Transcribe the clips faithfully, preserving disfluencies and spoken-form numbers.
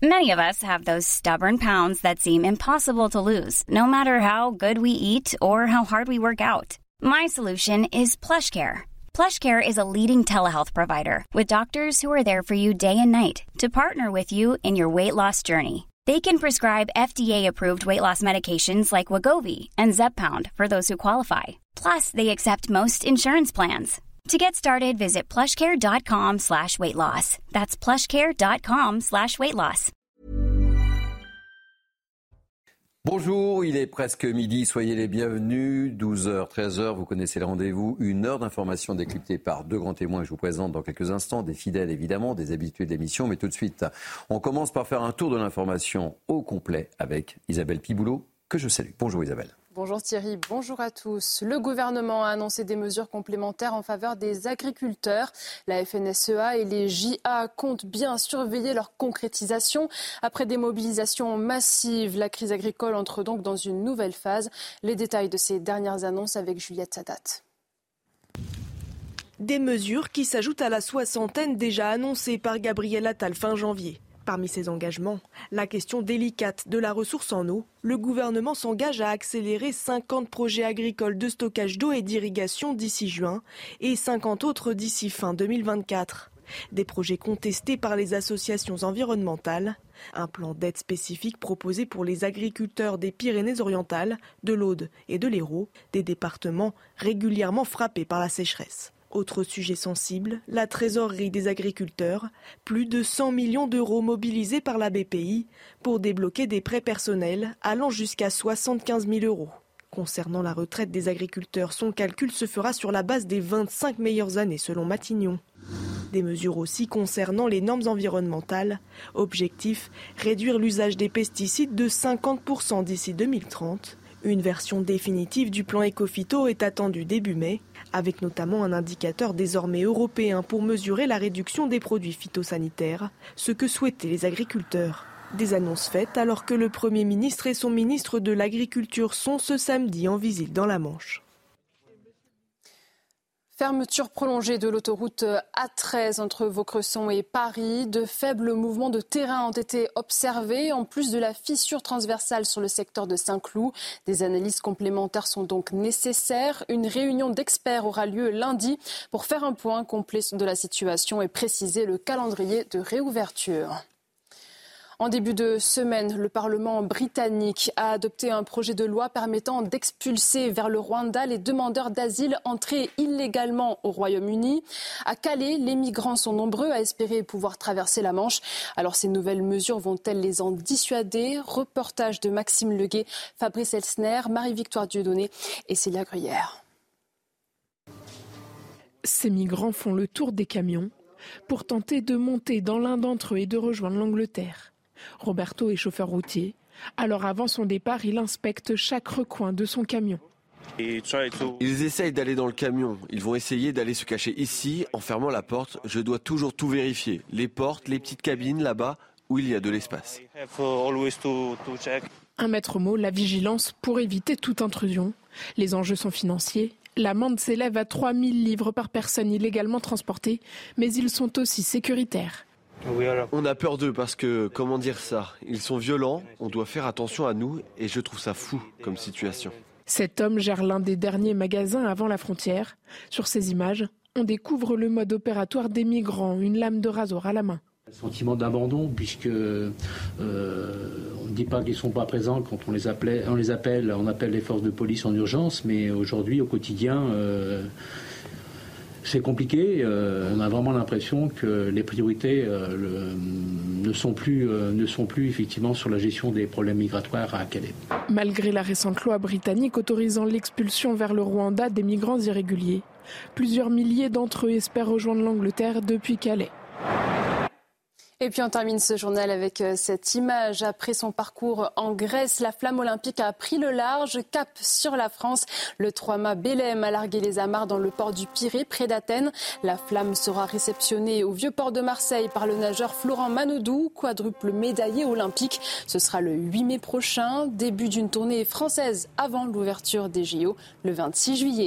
Many of us have those stubborn pounds that seem impossible to lose, no matter how good we eat or how hard we work out. My solution is PlushCare. PlushCare is a leading telehealth provider with doctors who are there for you day and night to partner with you in your weight loss journey. They can prescribe F D A-approved weight loss medications like Wegovy and Zepbound for those who qualify. Plus, they accept most insurance plans. To get started, visit plushcare.com slash weight loss. That's plushcare.com slash weight loss. Bonjour, il est presque midi, soyez les bienvenus. douze heures, treize heures, vous connaissez le rendez-vous. Une heure d'information décryptée par deux grands témoins que je vous présente dans quelques instants. Des fidèles évidemment, des habitués de l'émission. Mais tout de suite, on commence par faire un tour de l'information au complet avec Isabelle Piboulot, que je salue. Bonjour Isabelle. Bonjour Thierry, bonjour à tous. Le gouvernement a annoncé des mesures complémentaires en faveur des agriculteurs. La F N S E A et les J A comptent bien surveiller leur concrétisation. Après des mobilisations massives, la crise agricole entre donc dans une nouvelle phase. Les détails de ces dernières annonces avec Juliette Sadat. Des mesures qui s'ajoutent à la soixantaine déjà annoncées par Gabriel Attal fin janvier. Parmi ces engagements, la question délicate de la ressource en eau. Le gouvernement s'engage à accélérer cinquante projets agricoles de stockage d'eau et d'irrigation d'ici juin et cinquante autres d'ici fin deux mille vingt-quatre. Des projets contestés par les associations environnementales. Un plan d'aide spécifique proposé pour les agriculteurs des Pyrénées-Orientales, de l'Aude et de l'Hérault, des départements régulièrement frappés par la sécheresse. Autre sujet sensible, la trésorerie des agriculteurs. Plus de cent millions d'euros mobilisés par la B P I pour débloquer des prêts personnels allant jusqu'à soixante-quinze mille euros. Concernant la retraite des agriculteurs, son calcul se fera sur la base des vingt-cinq meilleures années selon Matignon. Des mesures aussi concernant les normes environnementales. Objectif, réduire l'usage des pesticides de cinquante pour cent d'ici deux mille trente. Une version définitive du plan Écophyto est attendue début mai, avec notamment un indicateur désormais européen pour mesurer la réduction des produits phytosanitaires, ce que souhaitaient les agriculteurs. Des annonces faites alors que le Premier ministre et son ministre de l'Agriculture sont ce samedi en visite dans la Manche. Fermeture prolongée de l'autoroute A treize entre Vaucresson et Paris. De faibles mouvements de terrain ont été observés, en plus de la fissure transversale sur le secteur de Saint-Cloud. Des analyses complémentaires sont donc nécessaires. Une réunion d'experts aura lieu lundi pour faire un point complet de la situation et préciser le calendrier de réouverture. En début de semaine, le Parlement britannique a adopté un projet de loi permettant d'expulser vers le Rwanda les demandeurs d'asile entrés illégalement au Royaume-Uni. À Calais, les migrants sont nombreux à espérer pouvoir traverser la Manche. Alors ces nouvelles mesures vont-elles les en dissuader ? Reportage de Maxime Leguet, Fabrice Elsner, Marie-Victoire Dieudonné et Célia Gruyère. Ces migrants font le tour des camions pour tenter de monter dans l'un d'entre eux et de rejoindre l'Angleterre. Roberto est chauffeur routier. Alors avant son départ, il inspecte chaque recoin de son camion. Ils essayent d'aller dans le camion. Ils vont essayer d'aller se cacher ici en fermant la porte. Je dois toujours tout vérifier. Les portes, les petites cabines là-bas où il y a de l'espace. Un maître mot, la vigilance pour éviter toute intrusion. Les enjeux sont financiers. L'amende s'élève à trois mille livres par personne illégalement transportée, mais ils sont aussi sécuritaires. On a peur d'eux parce que, comment dire ça, ils sont violents, on doit faire attention à nous et je trouve ça fou comme situation. Cet homme gère l'un des derniers magasins avant la frontière. Sur ces images, on découvre le mode opératoire des migrants, une lame de rasoir à la main. Un sentiment d'abandon puisque euh, on ne dit pas qu'ils ne sont pas présents quand on les, appelait, on les appelle, on appelle les forces de police en urgence, mais aujourd'hui au quotidien euh, c'est compliqué. Euh, on a vraiment l'impression que les priorités euh, le, ne sont plus, euh, ne sont plus effectivement sur la gestion des problèmes migratoires à Calais. Malgré la récente loi britannique autorisant l'expulsion vers le Rwanda des migrants irréguliers, plusieurs milliers d'entre eux espèrent rejoindre l'Angleterre depuis Calais. Et puis on termine ce journal avec cette image. Après son parcours en Grèce, la flamme olympique a pris le large, cap sur la France. Le trois mâts Belém a largué les amarres dans le port du Pirée, près d'Athènes. La flamme sera réceptionnée au vieux port de Marseille par le nageur Florent Manodou, quadruple médaillé olympique. Ce sera le huit mai prochain, début d'une tournée française avant l'ouverture des J O le vingt-six juillet.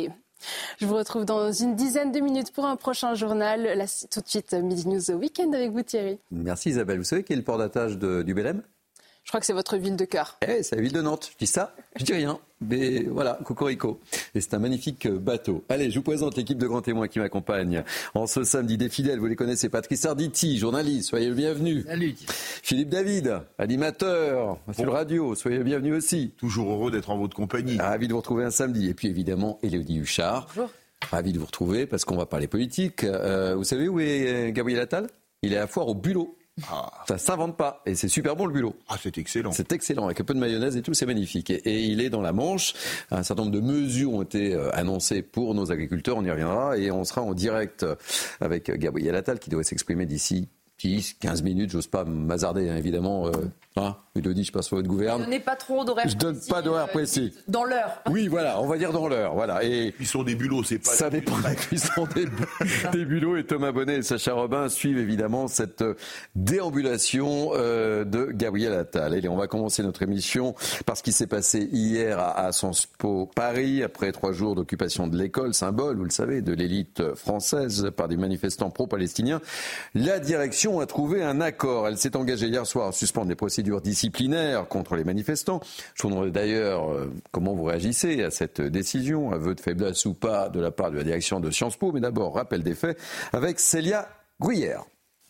Je vous retrouve dans une dizaine de minutes pour un prochain journal. Là, tout de suite, Midi News Weekend avec vous, Thierry. Merci Isabelle. Vous savez quel est le port d'attache de, du Belém ? Je crois que c'est votre ville de cœur. Eh, c'est la ville de Nantes. Je dis ça, je dis rien. Mais voilà, cocorico. Et c'est un magnifique bateau. Allez, je vous présente l'équipe de grands témoins qui m'accompagne en ce samedi des fidèles. Vous les connaissez, Patrice Arditi, journaliste, soyez le bienvenu. Salut. Philippe David, animateur sur bon. Radio, soyez le bienvenu aussi. Toujours heureux d'être en votre compagnie. Ravi de vous retrouver un samedi. Et puis évidemment, Élodie Huchard. Bonjour. Ravi de vous retrouver parce qu'on va parler politique. Euh, vous savez où est Gabriel Attal ? Il est à la foire au Bulot. Ah. Ça ne s'invente pas et c'est super bon le bulot. Ah, c'est excellent. C'est excellent avec un peu de mayonnaise et tout, c'est magnifique. Et, et il est dans la Manche. Un certain nombre de mesures ont été euh, annoncées pour nos agriculteurs. On y reviendra et on sera en direct avec Gabriel Attal qui devrait s'exprimer d'ici dix, quinze minutes. J'ose pas m'hasarder, hein, évidemment. Euh, hein, Élodie, je passe sur votre gouverne. Ne donnez pas trop d'horaire précis. Je donne pas d'horaire précis. Euh, dans l'heure. Oui, voilà, on va dire dans l'heure. Voilà. Et cuisson des bulots, c'est pas. Ça dépend de la cuisson des, des bulots. Et Thomas Bonnet et Sacha Robin suivent évidemment cette déambulation euh, de Gabriel Attal. Et on va commencer notre émission par ce qui s'est passé hier à, à Sciences Po Paris, après trois jours d'occupation de l'école, symbole, vous le savez, de l'élite française par des manifestants pro-palestiniens. La direction a trouvé un accord. Elle s'est engagée hier soir à suspendre les procédures disciplinaires contre les manifestants. Je vous demanderai d'ailleurs euh, comment vous réagissez à cette décision, aveu de faiblesse ou pas de la part de la direction de Sciences Po. Mais d'abord, rappel des faits avec Célia Gruyère.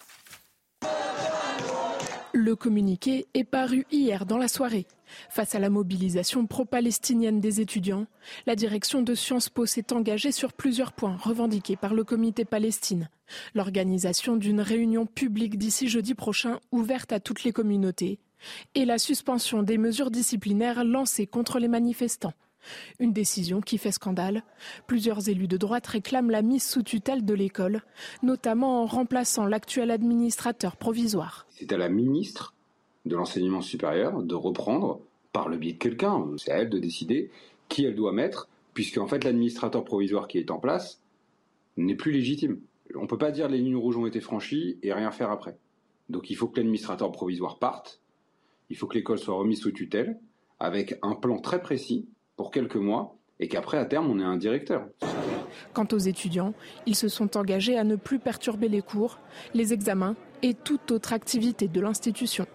Le communiqué est paru hier dans la soirée. Face à la mobilisation pro-palestinienne des étudiants, la direction de Sciences Po s'est engagée sur plusieurs points revendiqués par le comité Palestine. L'organisation d'une réunion publique d'ici jeudi prochain ouverte à toutes les communautés et la suspension des mesures disciplinaires lancées contre les manifestants. Une décision qui fait scandale. Plusieurs élus de droite réclament la mise sous tutelle de l'école, notamment en remplaçant l'actuel administrateur provisoire. C'est à la ministre de l'enseignement supérieur de reprendre, par le biais de quelqu'un, c'est à elle de décider qui elle doit mettre, puisque en fait l'administrateur provisoire qui est en place n'est plus légitime. On ne peut pas dire les lignes rouges ont été franchies et rien faire après. Donc il faut que l'administrateur provisoire parte, il faut que l'école soit remise sous tutelle, avec un plan très précis pour quelques mois, et qu'après à terme on ait un directeur. Quant aux étudiants, ils se sont engagés à ne plus perturber les cours, les examens et toute autre activité de l'institution.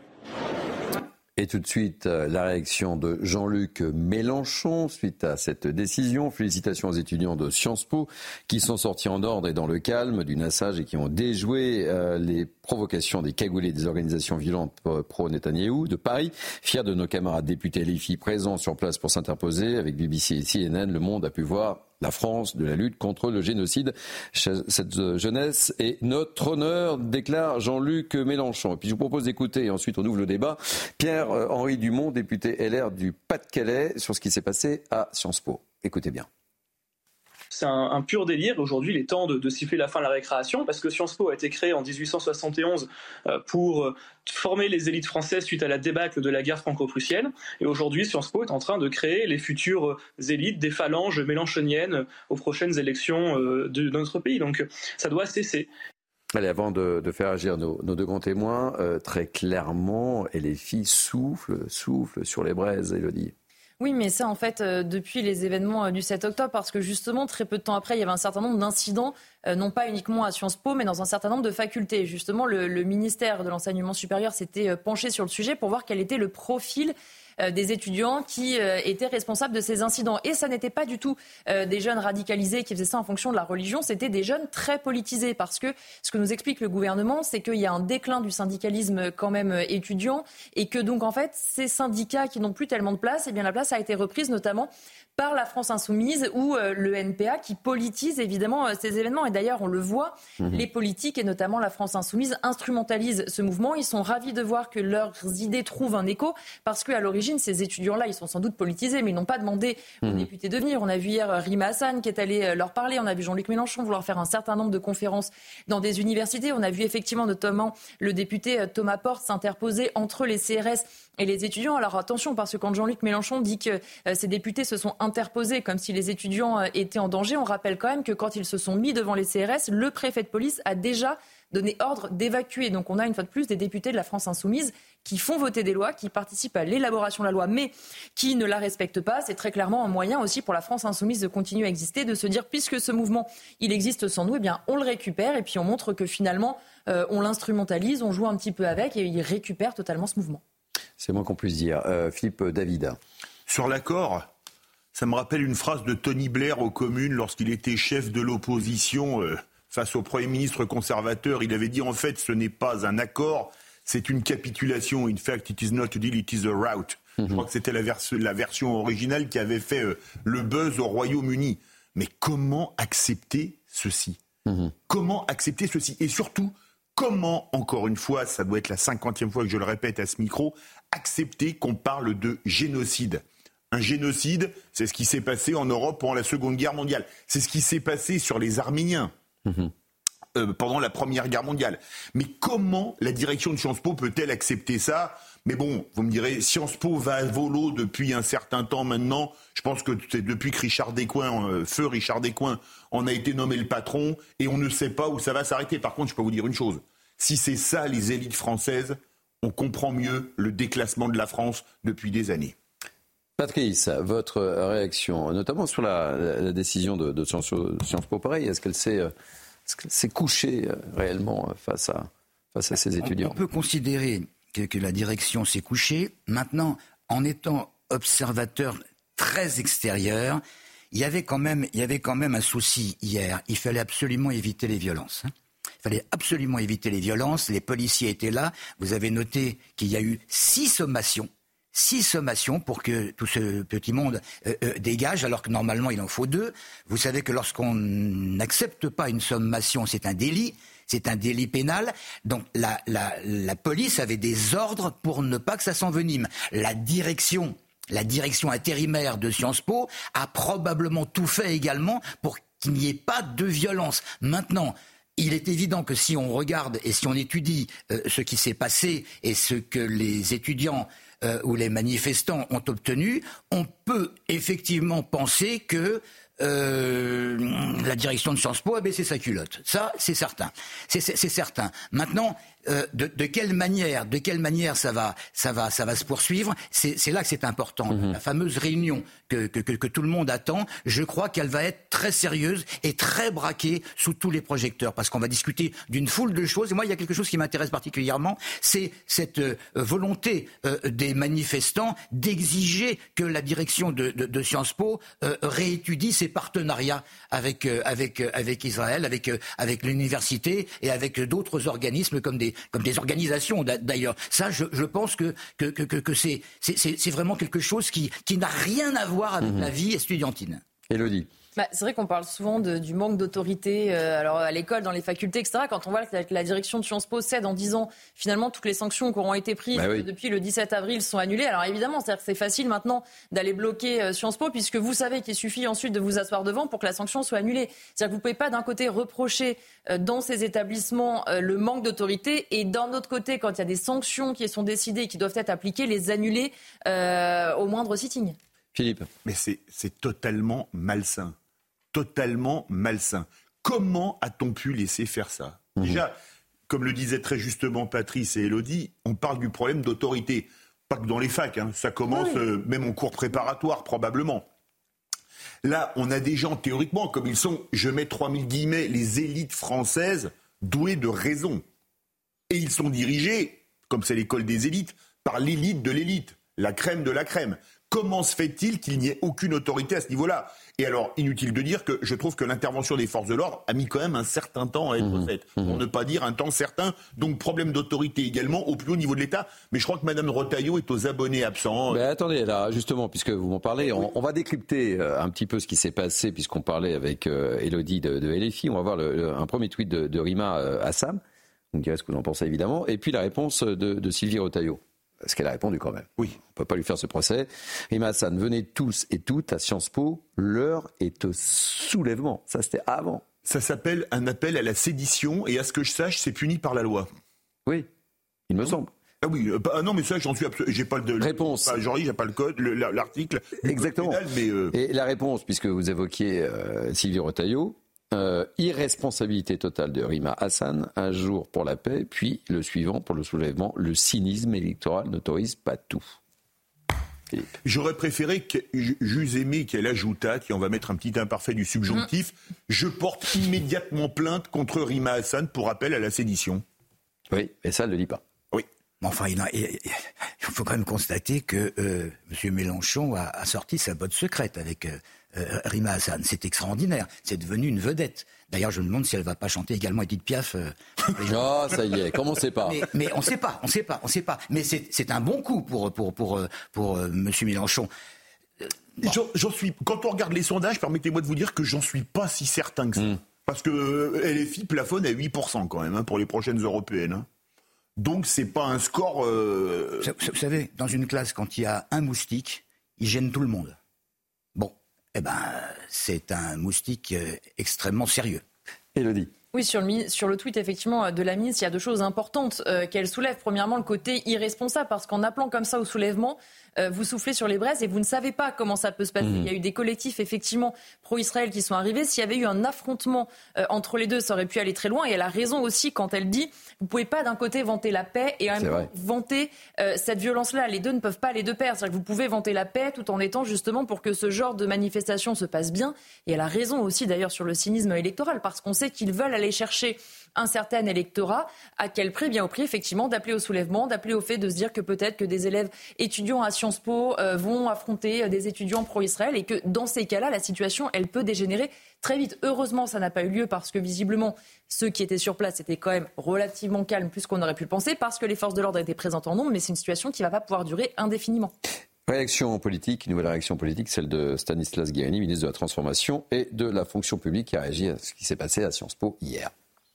Et tout de suite, la réaction de Jean-Luc Mélenchon suite à cette décision. Félicitations aux étudiants de Sciences Po qui sont sortis en ordre et dans le calme du nassage et qui ont déjoué euh, les provocations des cagoulés des organisations violentes pro-Netanyahou de Paris. Fiers de nos camarades députés L F I présents sur place pour s'interposer. Avec B B C et C N N, Le Monde a pu voir la France de la lutte contre le génocide. Cette jeunesse est notre honneur, déclare Jean-Luc Mélenchon. Et puis je vous propose d'écouter, et ensuite on ouvre le débat, Pierre-Henri Dumont, député L R du Pas-de-Calais, sur ce qui s'est passé à Sciences Po. Écoutez bien. C'est un, un pur délire. Aujourd'hui, il est temps de, de siffler la fin de la récréation parce que Sciences Po a été créé en dix-huit cent soixante et onze euh, pour euh, former les élites françaises suite à la débâcle de la guerre franco-prussienne. Et aujourd'hui, Sciences Po est en train de créer les futures élites des phalanges mélenchoniennes aux prochaines élections euh, de, de notre pays. Donc ça doit cesser. Allez, avant de, de faire agir nos, nos deux grands témoins, euh, très clairement, et les filles soufflent, soufflent sur les braises, Élodie. Oui, mais ça, en fait, euh, depuis les événements euh, du sept octobre, parce que justement, très peu de temps après, il y avait un certain nombre d'incidents, euh, non pas uniquement à Sciences Po, mais dans un certain nombre de facultés. Justement, le, le ministère de l'Enseignement supérieur s'était euh, penché sur le sujet pour voir quel était le profil euh, des étudiants qui euh, étaient responsables de ces incidents. Et ça n'était pas du tout euh, des jeunes radicalisés qui faisaient ça en fonction de la religion, c'était des jeunes très politisés. Parce que ce que nous explique le gouvernement, c'est qu'il y a un déclin du syndicalisme quand même euh, étudiant et que donc en fait, ces syndicats qui n'ont plus tellement de place, eh bien la place a été reprise notamment par la France Insoumise ou euh, le N P A qui politise évidemment euh, ces événements. Et d'ailleurs, on le voit, mmh. les politiques et notamment la France Insoumise instrumentalisent ce mouvement. Ils sont ravis de voir que leurs idées trouvent un écho parce qu'à l'origine, ces étudiants-là, ils sont sans doute politisés, mais ils n'ont pas demandé aux mmh. députés de venir. On a vu hier Rima Hassan qui est allé leur parler. On a vu Jean-Luc Mélenchon vouloir faire un certain nombre de conférences dans des universités. On a vu effectivement notamment le député Thomas Porte s'interposer entre les C R S et les étudiants. Alors attention, parce que quand Jean-Luc Mélenchon dit que euh, ces députés se sont interposés comme si les étudiants euh, étaient en danger, on rappelle quand même que quand ils se sont mis devant les C R S, le préfet de police a déjà donné ordre d'évacuer. Donc on a une fois de plus des députés de la France Insoumise qui font voter des lois, qui participent à l'élaboration de la loi, mais qui ne la respectent pas. C'est très clairement un moyen aussi pour la France insoumise de continuer à exister, de se dire, puisque ce mouvement, il existe sans nous, eh bien, on le récupère et puis on montre que finalement, euh, on l'instrumentalise, on joue un petit peu avec et il récupère totalement ce mouvement. C'est moins qu'on puisse dire. Euh, Philippe David. Sur l'accord, ça me rappelle une phrase de Tony Blair aux communes lorsqu'il était chef de l'opposition euh, face au Premier ministre conservateur. Il avait dit en fait ce n'est pas un accord, c'est une capitulation. In fact, it is not a deal, it is a rout. Mm-hmm. Je crois que c'était la, vers- la version originale qui avait fait euh, le buzz au Royaume-Uni. Mais comment accepter ceci ? mm-hmm. Comment accepter ceci ? Et surtout, comment, encore une fois, ça doit être la cinquantième fois que je le répète à ce micro, accepter qu'on parle de génocide ? Un génocide, c'est ce qui s'est passé en Europe pendant la Seconde Guerre mondiale. C'est ce qui s'est passé sur les Arméniens mmh. euh, pendant la Première Guerre mondiale. Mais comment la direction de Sciences Po peut-elle accepter ça ? Mais bon, vous me direz, Sciences Po va à volo depuis un certain temps maintenant. Je pense que c'est depuis que Richard Descoings, euh, feu Richard Descoings, en a été nommé le patron et on ne sait pas où ça va s'arrêter. Par contre, je peux vous dire une chose. Si c'est ça les élites françaises, on comprend mieux le déclassement de la France depuis des années. Patrice, votre réaction, notamment sur la, la, la décision de, de Sciences, Sciences Po, pareil, est-ce qu'elle s'est, est-ce qu'elle s'est couchée réellement face à, face à ces étudiants ? On peut considérer que, que la direction s'est couchée. Maintenant, en étant observateur très extérieur, il y avait quand même, il y avait quand même un souci hier. Il fallait absolument éviter les violences. Il fallait absolument éviter les violences. Les policiers étaient là. Vous avez noté qu'il y a eu six sommations. Six sommations pour que tout ce petit monde euh, euh, dégage, alors que normalement il en faut deux. Vous savez que lorsqu'on n'accepte pas une sommation, c'est un délit, c'est un délit pénal. Donc la, la, la police avait des ordres pour ne pas que ça s'envenime. La direction, la direction intérimaire de Sciences Po a probablement tout fait également pour qu'il n'y ait pas de violence. Maintenant, il est évident que si on regarde et si on étudie euh, ce qui s'est passé et ce que les étudiants euh, ou les manifestants ont obtenu, on peut effectivement penser que euh, la direction de Sciences Po a baissé sa culotte. Ça, c'est certain. C'est, c'est, c'est certain. Maintenant, euh, de, de quelle manière, de quelle manière ça va, ça va, ça va se poursuivre. C'est, c'est là que c'est important. Mmh. La fameuse réunion que, que, que, que tout le monde attend, je crois qu'elle va être très sérieuse et très braquée sous tous les projecteurs, parce qu'on va discuter d'une foule de choses. Et moi, il y a quelque chose qui m'intéresse particulièrement, c'est cette euh, volonté euh, des manifestants d'exiger que la direction de, de, de Sciences Po euh, réétudie ses partenariats avec euh, avec euh, avec Israël, avec euh, avec l'université et avec d'autres organismes comme des comme des organisations d'ailleurs. Ça, je, je pense que que que que c'est c'est c'est vraiment quelque chose qui qui n'a rien à voir avec mmh. la vie estudiantine. Élodie. Bah, c'est vrai qu'on parle souvent de, du manque d'autorité euh, alors à l'école, dans les facultés, et cetera. Quand on voit que la, la direction de Sciences Po cède en disant finalement toutes les sanctions qui auront été prises bah oui. depuis le dix-sept avril sont annulées. Alors évidemment, c'est-à-dire que c'est facile maintenant d'aller bloquer euh, Sciences Po puisque vous savez qu'il suffit ensuite de vous asseoir devant pour que la sanction soit annulée. C'est-à-dire que vous ne pouvez pas d'un côté reprocher euh, dans ces établissements euh, le manque d'autorité et d'un autre côté, quand il y a des sanctions qui sont décidées et qui doivent être appliquées, les annuler euh, au moindre sitting. Philippe. Mais c'est, c'est totalement malsain. Totalement malsain. Comment a-t-on pu laisser faire ça ? mmh. Déjà, comme le disaient très justement Patrice et Élodie, on parle du problème d'autorité. Pas que dans les facs, hein. Ça commence oui. euh, même en cours préparatoire probablement. Là, on a des gens théoriquement, comme ils sont, je mets trois mille guillemets, les élites françaises douées de raison. Et ils sont dirigés, comme c'est l'école des élites, par l'élite de l'élite, la crème de la crème. Comment se fait-il qu'il n'y ait aucune autorité à ce niveau-là ? Et alors, inutile de dire que je trouve que l'intervention des forces de l'ordre a mis quand même un certain temps à être mmh, faite, mmh. pour ne pas dire un temps certain. Donc, problème d'autorité également au plus haut niveau de l'État. Mais je crois que Mme Retailleau est aux abonnés absents. Mais attendez, là, justement, puisque vous m'en parlez, on, on va décrypter un petit peu ce qui s'est passé, puisqu'on parlait avec euh, Élodie de, de L F I. On va voir le, le, un premier tweet de, de Rima euh, Assam. Vous me direz ce que vous en pensez, évidemment. Et puis la réponse de, de Sylvie Retailleau. Parce qu'elle a répondu quand même. Oui. On ne peut pas lui faire ce procès. Rima Hassan, venez tous et toutes à Sciences Po. L'heure est au soulèvement. Ça, c'était avant. Ça s'appelle un appel à la sédition. Et à ce que je sache, c'est puni par la loi. Oui, il me semble. Ah oui, euh, bah, non, mais ça, j'en suis absolument. J'ai pas de réponse. Pas, genre, j'ai pas le code, le, l'article. Exactement. Code pénal, mais euh... Et la réponse, puisque vous évoquiez euh, Sylvie Retailleau, Euh, irresponsabilité totale de Rima Hassan, un jour pour la paix, puis le suivant pour le soulèvement. Le cynisme électoral n'autorise pas tout. Philippe. J'aurais préféré, que, j'eus aimé qu'elle ajoutât, et on va mettre un petit imparfait du subjonctif, mmh. je porte immédiatement plainte contre Rima Hassan pour appel à la sédition. Oui, mais ça, elle ne le lit pas. Oui. Mais enfin, il, a, il, il faut quand même constater que euh, M. Mélenchon a, a sorti sa botte secrète avec euh, euh, Rima Hassan. C'est extraordinaire. C'est devenu une vedette. D'ailleurs, je me demande si elle ne va pas chanter également Edith Piaf. Euh, oh, ça y est, comment on ne sait pas. Mais, mais on ne sait pas, on ne sait pas, on ne sait pas. Mais c'est, c'est un bon coup pour, pour, pour, pour, pour euh, M. Mélenchon. Euh, bon. j'en, j'en suis, quand on regarde les sondages, permettez-moi de vous dire que j'en suis pas si certain que ça. Mmh. Parce que euh, L F I plafonne à huit pour cent quand même hein, pour les prochaines européennes. Hein. Donc c'est pas un score... Euh... Vous, vous savez, dans une classe, quand il y a un moustique, il gêne tout le monde. Bon, eh ben, c'est un moustique euh, extrêmement sérieux. Élodie. Oui, sur le, sur le tweet, effectivement, de la ministre, il y a deux choses importantes euh, qu'elle soulève. Premièrement, le côté irresponsable, parce qu'en appelant comme ça au soulèvement, euh, vous soufflez sur les braises et vous ne savez pas comment ça peut se passer. Mmh. Il y a eu des collectifs, effectivement, pro-Israël qui sont arrivés. S'il y avait eu un affrontement euh, entre les deux, ça aurait pu aller très loin. Et elle a raison aussi quand elle dit, vous ne pouvez pas d'un côté vanter la paix et en même temps vanter euh, cette violence-là. Les deux ne peuvent pas aller de pair. C'est-à-dire que vous pouvez vanter la paix tout en étant justement pour que ce genre de manifestation se passe bien. Et elle a raison aussi, d'ailleurs, sur le cynisme électoral, parce qu'on sait qu'ils veulent aller chercher un certain électorat. À quel prix? Bien au prix, effectivement, d'appeler au soulèvement, d'appeler au fait de se dire que peut-être que des élèves étudiants à Sciences Po euh, vont affronter euh, des étudiants pro-Israël et que dans ces cas-là, la situation, elle peut dégénérer très vite. Heureusement, ça n'a pas eu lieu parce que visiblement, ceux qui étaient sur place étaient quand même relativement calmes, plus qu'on aurait pu le penser, parce que les forces de l'ordre étaient présentes en nombre, mais c'est une situation qui ne va pas pouvoir durer indéfiniment. Réaction politique, nouvelle réaction politique, celle de Stanislas Guerini, ministre de la Transformation et de la Fonction publique, qui a réagi à ce qui s'est passé à Sciences Po hier.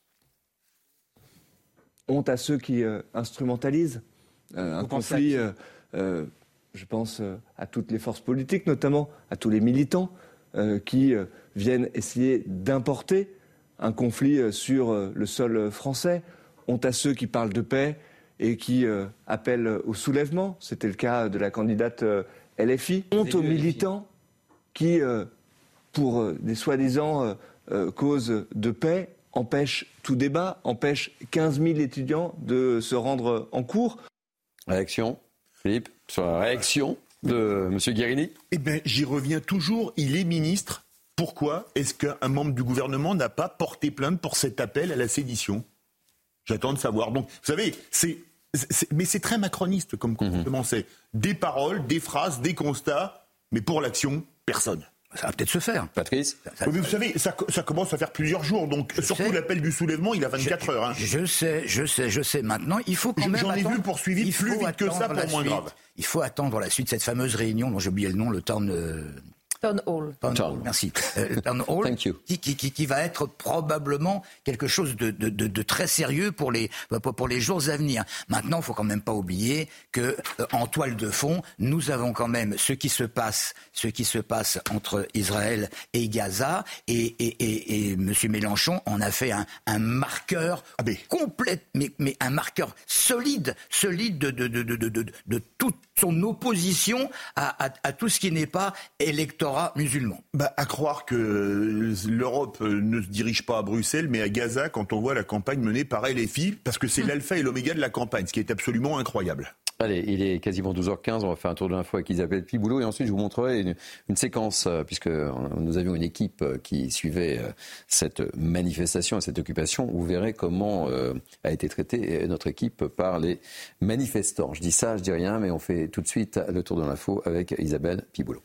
Honte à ceux qui euh, instrumentalisent euh, un conflit, euh, euh, je pense euh, à toutes les forces politiques, notamment à tous les militants euh, qui euh, viennent essayer d'importer un conflit euh, sur euh, le sol français. Honte à ceux qui parlent de paix et qui euh, appellent au soulèvement. C'était le cas de la candidate euh, L F I. Honte aux militants qui, euh, pour euh, des soi-disant euh, euh, causes de paix, empêche tout débat, empêche quinze mille étudiants de se rendre en cours. Réaction, Philippe, sur la réaction de M. Guerini? Eh bien, j'y reviens toujours, il est ministre. Pourquoi est-ce qu'un membre du gouvernement n'a pas porté plainte pour cet appel à la sédition? J'attends de savoir. Donc, vous savez, c'est, c'est, mais c'est très macroniste comme comportement. Mmh. C'est des paroles, des phrases, des constats, mais pour l'action, personne. Ça va peut-être se faire. Patrice ça, ça, oui, mais vous savez, ça, ça commence à faire plusieurs jours, donc surtout sais. L'appel du soulèvement, il a vingt-quatre je, heures. Hein. Je sais, je sais, je sais. Maintenant, il faut quand même J'en ai attendre, vu poursuivi plus vite que ça pour moins suite, grave. Il faut attendre la suite de cette fameuse réunion dont j'ai oublié le nom, le town... Euh... Town Hall. Town Hall, merci. Euh, Town Hall, Thank you. Qui, qui, qui, qui va être probablement quelque chose de, de, de, de très sérieux pour les, pour, pour les jours à venir. Maintenant, il faut quand même pas oublier que euh, en toile de fond, nous avons quand même ce qui se passe, ce qui se passe entre Israël et Gaza, et, et, et, et M. Mélenchon en a fait un, un marqueur ah ben. complet, mais, mais un marqueur solide, solide de, de, de, de, de, de, de toute son opposition à, à, à tout ce qui n'est pas électorat musulman. Bah, à croire que l'Europe ne se dirige pas à Bruxelles, mais à Gaza, quand on voit la campagne menée par L F I, parce que c'est mmh. l'alpha et l'oméga de la campagne, ce qui est absolument incroyable. Allez, il est quasiment douze heures quinze, on va faire un tour de l'info avec Isabelle Piboulot et ensuite je vous montrerai une, une séquence, euh, puisque nous avions une équipe euh, qui suivait euh, cette manifestation et cette occupation. Vous verrez comment euh, a été traitée notre équipe par les manifestants. Je dis ça, je dis rien, mais on fait tout de suite le tour de l'info avec Isabelle Piboulot.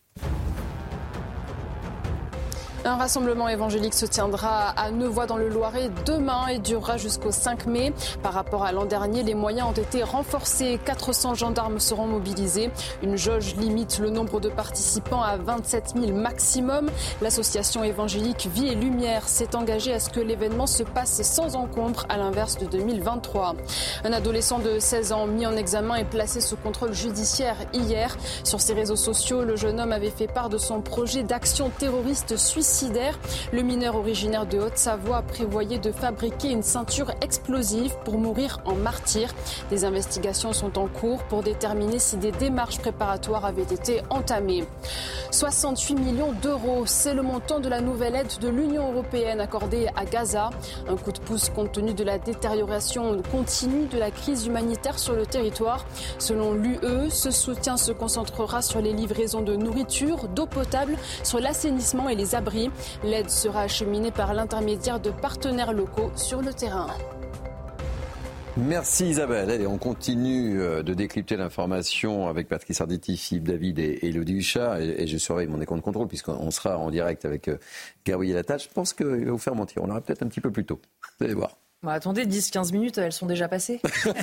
Un rassemblement évangélique se tiendra à Nevoy dans le Loiret demain et durera jusqu'au cinq mai. Par rapport à l'an dernier, les moyens ont été renforcés. quatre cents gendarmes seront mobilisés. Une jauge limite le nombre de participants à vingt-sept mille maximum. L'association évangélique Vie et Lumière s'est engagée à ce que l'événement se passe sans encombre, à l'inverse de deux mille vingt-trois. Un adolescent de seize ans mis en examen et placé sous contrôle judiciaire hier. Sur ses réseaux sociaux, le jeune homme avait fait part de son projet d'action terroriste suicide suicidaire. Le mineur originaire de Haute-Savoie prévoyait de fabriquer une ceinture explosive pour mourir en martyr. Des investigations sont en cours pour déterminer si des démarches préparatoires avaient été entamées. soixante-huit millions d'euros, c'est le montant de la nouvelle aide de l'Union européenne accordée à Gaza. Un coup de pouce compte tenu de la détérioration continue de la crise humanitaire sur le territoire. Selon l'U E, ce soutien se concentrera sur les livraisons de nourriture, d'eau potable, sur l'assainissement et les abris. L'aide sera acheminée par l'intermédiaire de partenaires locaux sur le terrain. Merci Isabelle. Allez, on continue de décrypter l'information avec Patrice Arditi, Philippe David et Élodie Huchard. Et, et je surveille mon écran de contrôle puisqu'on sera en direct avec Gabriel Attal. Je pense qu'il va vous faire mentir. On aura peut-être un petit peu plus tôt. Vous allez voir. Bah attendez, dix quinze minutes, elles sont déjà passées.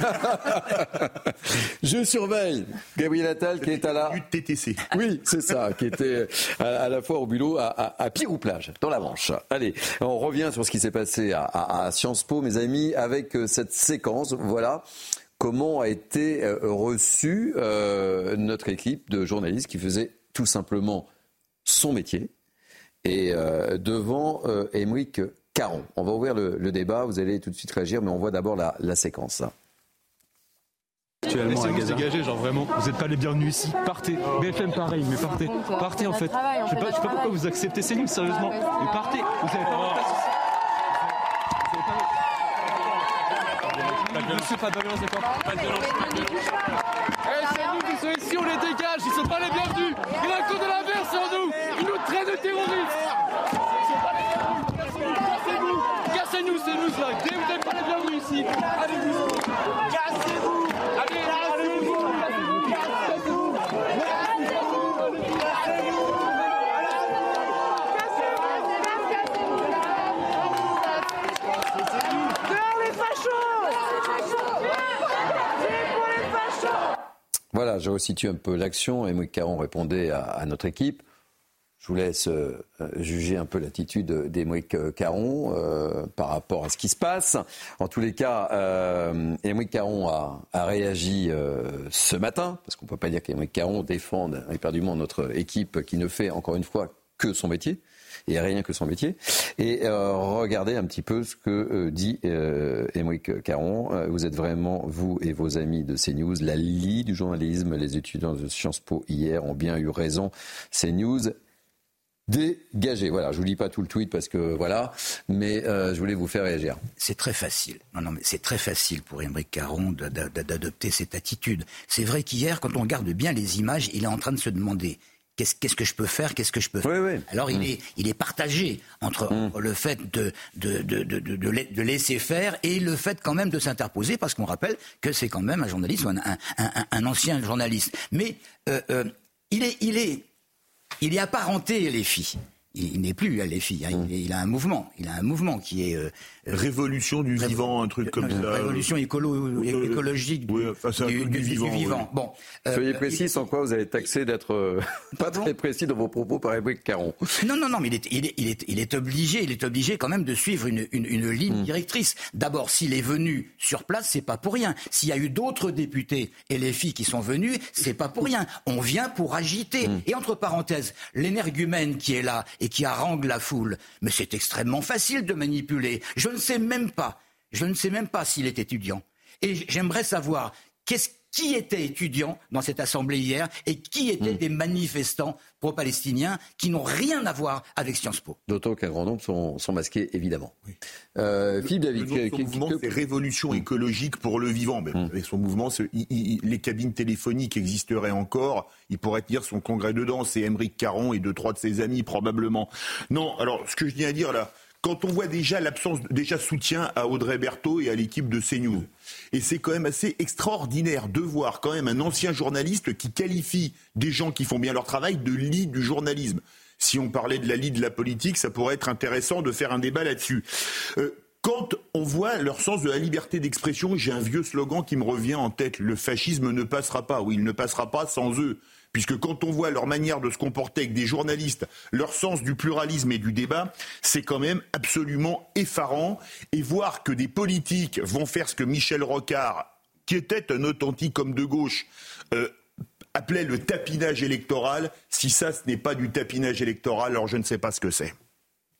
Je surveille Gabriel Attal qui est à la... T T C. Oui, c'est ça, qui était à, à la fois au boulot à, à, à Pirou-Plage, dans la Manche. Allez, on revient sur ce qui s'est passé à, à, à Sciences Po, mes amis, avec cette séquence. Voilà comment a été reçue euh, notre équipe de journalistes qui faisait tout simplement son métier et euh, devant euh, Aymeric Caron. On va ouvrir le, le débat, vous allez tout de suite réagir, mais on voit d'abord la, la séquence. Actuellement, à Gaza. Dégagez, genre vraiment, vous n'êtes pas les bienvenus ici. Partez. B F M pareil, mais partez. Partez en fait. Je sais pas, je sais pas pourquoi vous acceptez ces lignes, sérieusement. Mais partez. Vous n'avez pas votre place ici. Monsieur, pas de violence, d'accord. Pas de violence. Eh, c'est nous qui sommes ici, on les dégage. Ils sont pas les bienvenus. Il a un coup de la mer sur nous. Ils nous traitent de terroristes. Cassez-vous. Cassez-nous, c'est nous ça. Vous n'êtes pas les bienvenus ici. Allez-vous. Cassez-vous. Allez, allez-vous. Cassez-vous. Voilà, je resitue un peu l'action. Aymeric Caron répondait à, à notre équipe. Je vous laisse euh, juger un peu l'attitude d'Aymeric Caron euh, par rapport à ce qui se passe. En tous les cas, euh, Aymeric Caron a, a réagi euh, ce matin, parce qu'on ne peut pas dire qu'Aymeric Caron défende éperdument notre équipe qui ne fait encore une fois que son métier, et rien que son métier. Et euh, regardez un petit peu ce que euh, dit euh, Aymeric Caron. Euh, vous êtes vraiment, vous et vos amis de CNews, la lie du journalisme. Les étudiants de Sciences Po hier ont bien eu raison. CNews, dégagez. Voilà, je vous lis pas tout le tweet parce que voilà, mais euh, je voulais vous faire réagir. C'est très facile. Non, non, mais c'est très facile pour Aymeric Caron d'adopter cette attitude. C'est vrai qu'hier, quand on regarde bien les images, il est en train de se demander qu'est-ce, qu'est-ce que je peux faire, qu'est-ce que je peux faire. Oui, oui. Alors il mmh. est, il est partagé entre, mmh. entre le fait de de, de, de, de, de laisser faire et le fait quand même de s'interposer, parce qu'on rappelle que c'est quand même un journaliste, un, un, un, un ancien journaliste. Mais euh, euh, il est, il est Il est apparenté, les filles. Il, il n'est plus à les filles. Hein. Il, il a un mouvement. Il a un mouvement qui est... Euh, Révolution du Révo... vivant, un truc comme non, ça. Révolution écolo... euh, écologique du, oui, enfin, c'est un du, truc du, du vivant. Du vivant. Oui. Bon, euh, Soyez précis, sans quoi vous allez taxer d'être euh, pas très précis dans vos propos par Aymeric Caron. Non, non, non, mais il est, il est, il est, il est obligé, il est obligé quand même de suivre une, une, une ligne mmh. directrice. D'abord, s'il est venu sur place, c'est pas pour rien. S'il y a eu d'autres députés et les filles qui sont venus, c'est pas pour rien. On vient pour agiter. Mmh. Et entre parenthèses, l'énergumène qui est là et qui harangue la foule, mais c'est extrêmement facile de manipuler. Je ne sais même pas, je ne sais même pas s'il est étudiant. Et j'aimerais savoir qu'est-ce, qui était étudiant dans cette assemblée hier et qui étaient mmh. des manifestants pro-palestiniens qui n'ont rien à voir avec Sciences Po. D'autant qu'un grand nombre sont, sont masqués, évidemment. Oui. Euh, Philippe David, le son mouvement, que... c'est Révolution mmh. écologique pour le vivant. Mais mmh. Avec son mouvement, il, il, les cabines téléphoniques existeraient encore. Il pourrait tenir son congrès dedans. C'est Aymeric Caron et deux, trois de ses amis, probablement. Non, alors, ce que je viens à dire là, quand on voit déjà l'absence, déjà soutien à Audrey Berthaud et à l'équipe de CNews. Et c'est quand même assez extraordinaire de voir quand même un ancien journaliste qui qualifie des gens qui font bien leur travail de lie du journalisme. Si on parlait de la lie de la politique, ça pourrait être intéressant de faire un débat là-dessus. Euh, Quand on voit leur sens de la liberté d'expression, j'ai un vieux slogan qui me revient en tête. Le fascisme ne passera pas. Oui, il ne passera pas sans eux. Puisque quand on voit leur manière de se comporter avec des journalistes, leur sens du pluralisme et du débat, c'est quand même absolument effarant. Et voir que des politiques vont faire ce que Michel Rocard, qui était un authentique homme de gauche, euh, appelait le tapinage électoral, si ça ce n'est pas du tapinage électoral, alors je ne sais pas ce que c'est.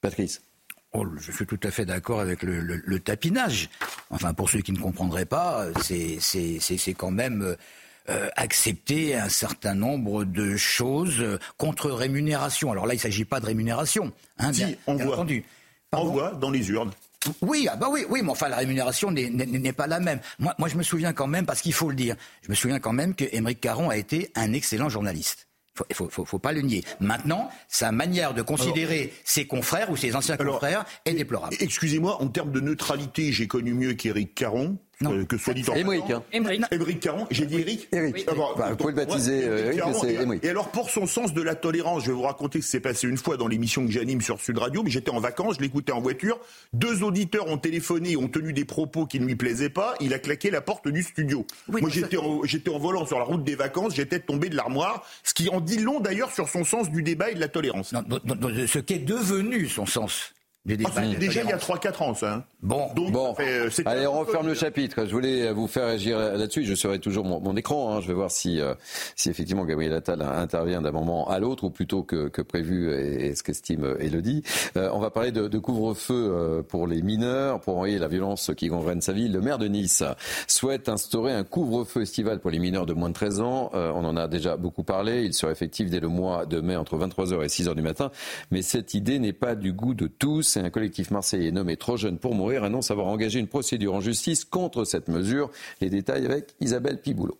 Patrice. Oh, je suis tout à fait d'accord avec le, le, le tapinage. Enfin, pour ceux qui ne comprendraient pas, c'est, c'est, c'est, c'est quand même euh, accepter un certain nombre de choses contre rémunération. Alors là, il ne s'agit pas de rémunération, hein, si, bien, on bien voit. entendu. On voit dans les urnes. Oui, ah bah oui, oui, mais enfin la rémunération n'est, n'est, n'est pas la même. Moi, moi, je me souviens quand même, parce qu'il faut le dire, je me souviens quand même que Aymeric Caron a été un excellent journaliste. Il faut, faut, faut, faut pas le nier. Maintenant, sa manière de considérer alors, ses confrères ou ses anciens alors, confrères est déplorable. Excusez-moi, en termes de neutralité, j'ai connu mieux qu'Éric Caron. Euh, que soit dit en Aymeric, hein. Aymeric Caron, j'ai dit Éric. Éric. Ah bon, bah, vous pouvez le baptiser Éric, mais c'est Aymeric. Et alors pour son sens de la tolérance, je vais vous raconter ce qui s'est passé une fois dans l'émission que j'anime sur Sud Radio, mais j'étais en vacances, je l'écoutais en voiture, deux auditeurs ont téléphoné, ont tenu des propos qui ne lui plaisaient pas, il a claqué la porte du studio. Oui, Moi j'étais, ça... en, j'étais en volant sur la route des vacances, j'étais tombé de l'armoire, ce qui en dit long d'ailleurs sur son sens du débat et de la tolérance. Non, non, non, ce qu'est devenu son sens. Ah, déjà il y a trois quatre ans ça. Hein. Bon, Donc, bon. Fait, euh, allez, on referme le chapitre. Je voulais vous faire réagir là-dessus. Je serai toujours mon, mon écran. Hein. Je vais voir si, euh, si effectivement Gabriel Attal intervient d'un moment à l'autre ou plutôt que, que prévu et, et ce qu'estime Élodie. Euh, on va parler de, de couvre-feu euh, pour les mineurs, pour enrayer la violence qui gangrène sa ville. Le maire de Nice souhaite instaurer un couvre-feu estival pour les mineurs de moins de treize ans. Euh, on en a déjà beaucoup parlé. Il sera effectif dès le mois de mai entre vingt-trois heures et six heures du matin. Mais cette idée n'est pas du goût de tous. Et un collectif marseillais nommé Trop Jeune pour Mourir annonce avoir engagé une procédure en justice contre cette mesure. Les détails avec Isabelle Piboulot.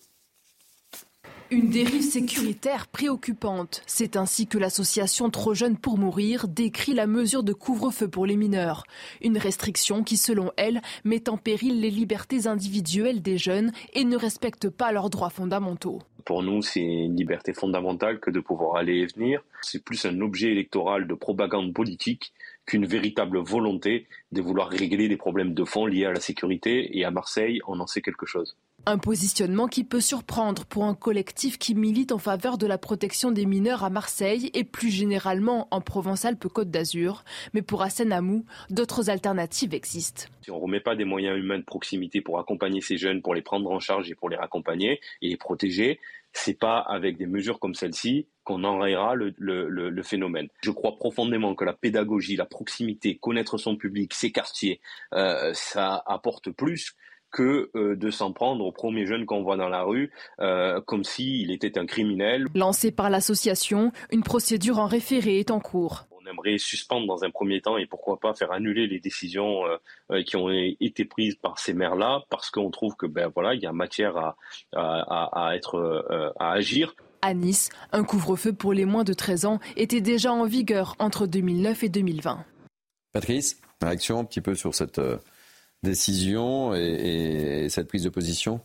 Une dérive sécuritaire préoccupante. C'est ainsi que l'association Trop Jeune pour Mourir décrit la mesure de couvre-feu pour les mineurs. Une restriction qui, selon elle, met en péril les libertés individuelles des jeunes et ne respecte pas leurs droits fondamentaux. Pour nous, c'est une liberté fondamentale que de pouvoir aller et venir. C'est plus un objet électoral de propagande politique qu'une véritable volonté de vouloir régler des problèmes de fond liés à la sécurité. Et à Marseille, on en sait quelque chose. Un positionnement qui peut surprendre pour un collectif qui milite en faveur de la protection des mineurs à Marseille et plus généralement en Provence-Alpes-Côte d'Azur. Mais pour Hassen Hamou, d'autres alternatives existent. Si on ne remet pas des moyens humains de proximité pour accompagner ces jeunes, pour les prendre en charge et pour les accompagner et les protéger, c'est pas avec des mesures comme celle-ci qu'on enrayera le, le, le, le phénomène. Je crois profondément que la pédagogie, la proximité, connaître son public, ses quartiers, euh, ça apporte plus que euh, de s'en prendre au premier jeune qu'on voit dans la rue, euh, comme s'il était un criminel. Lancée par l'association, une procédure en référé est en cours. On aimerait suspendre dans un premier temps et pourquoi pas faire annuler les décisions euh, qui ont été prises par ces maires-là, parce qu'on trouve que ben voilà, il y a matière à, à, à, être, euh, à agir. À Nice, un couvre-feu pour les moins de treize ans était déjà en vigueur entre deux mille neuf et deux mille vingt. Patrice, réaction un petit peu sur cette euh, décision et, et cette prise de position?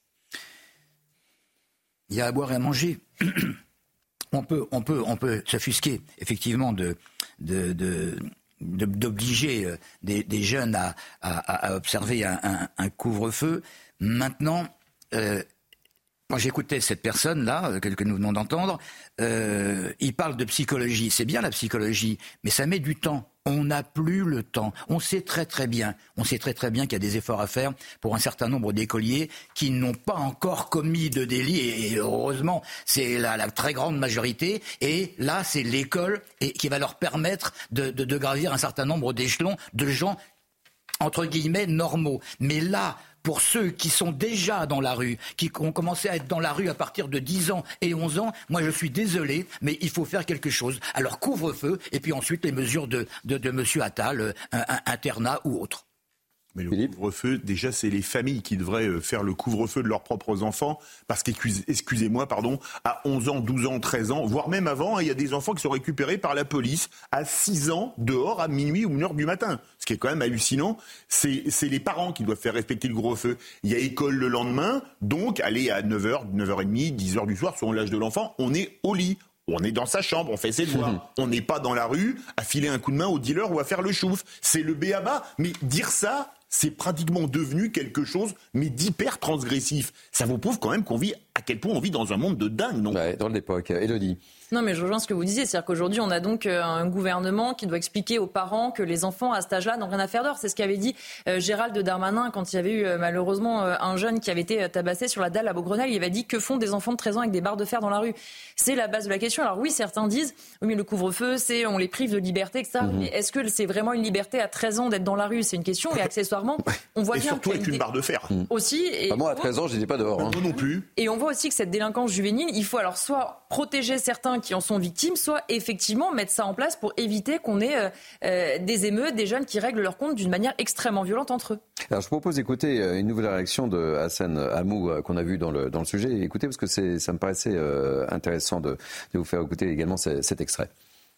Il y a à boire et à manger. On peut, on peut, on peut s'offusquer effectivement de, de, de, de d'obliger des, des jeunes à, à, à observer un, un, un couvre-feu. Maintenant, euh, quand j'écoutais cette personne-là, que, que nous venons d'entendre, euh, il parle de psychologie. C'est bien la psychologie, mais ça met du temps. On n'a plus le temps. On sait très très bien, on sait très très bien qu'il y a des efforts à faire pour un certain nombre d'écoliers qui n'ont pas encore commis de délit, et heureusement, c'est la, la très grande majorité. Et là, c'est l'école et, qui va leur permettre de, de, de gravir un certain nombre d'échelons de gens, entre guillemets, normaux. Mais là, pour ceux qui sont déjà dans la rue, qui ont commencé à être dans la rue à partir de dix ans et onze ans, moi je suis désolé, mais il faut faire quelque chose. Alors couvre-feu, et puis ensuite les mesures de, de, de M. Attal, un, un internat ou autre. Mais le couvre-feu, déjà, c'est les familles qui devraient faire le couvre-feu de leurs propres enfants, parce qu'excusez-moi, pardon, à onze ans, douze ans, treize ans, voire même avant, il y a des enfants qui sont récupérés par la police à six ans, dehors, à minuit ou une heure du matin. Ce qui est quand même hallucinant, c'est, c'est les parents qui doivent faire respecter le couvre-feu. Il y a école le lendemain, donc aller à neuf heures, neuf heures trente, dix heures du soir, selon l'âge de l'enfant, on est au lit. On est dans sa chambre, on fait ses devoirs. Mmh. On n'est pas dans la rue à filer un coup de main au dealer ou à faire le chouf. C'est le b a ba. Mais dire ça, c'est pratiquement devenu quelque chose, mais d'hyper transgressif. Ça vous prouve quand même qu'on vit à quel point on vit dans un monde de dingue, non ? Ouais, dans l'époque. Élodie. Non, mais je rejoins ce que vous disiez. C'est-à-dire qu'aujourd'hui, on a donc un gouvernement qui doit expliquer aux parents que les enfants à cet âge-là n'ont rien à faire dehors. C'est ce qu'avait dit euh, Gérald Darmanin quand il y avait eu euh, malheureusement euh, un jeune qui avait été tabassé sur la dalle à Beaugrenelle. Il avait dit que font des enfants de treize ans avec des barres de fer dans la rue. C'est la base de la question. Alors oui, certains disent, oui, mais le couvre-feu, c'est on les prive de liberté, et cetera. Mmh. Mais est-ce que c'est vraiment une liberté à treize ans d'être dans la rue ? C'est une question. Et accessoirement, on voit et bien surtout avec une barre de fer. Aussi. Et bah moi, à treize ans, j'étais pas dehors. Hein. Moi non plus. Et on voit aussi que cette délinquance juvénile, il faut alors soit protéger certains qui en sont victimes, soit effectivement mettre ça en place pour éviter qu'on ait euh, euh, des émeutes, des jeunes qui règlent leur compte d'une manière extrêmement violente entre eux. Alors je propose d'écouter une nouvelle réaction de Hassan Hamou euh, qu'on a vu dans le, dans le sujet. Écoutez, parce que c'est, ça me paraissait euh, intéressant de, de vous faire écouter également c- cet extrait.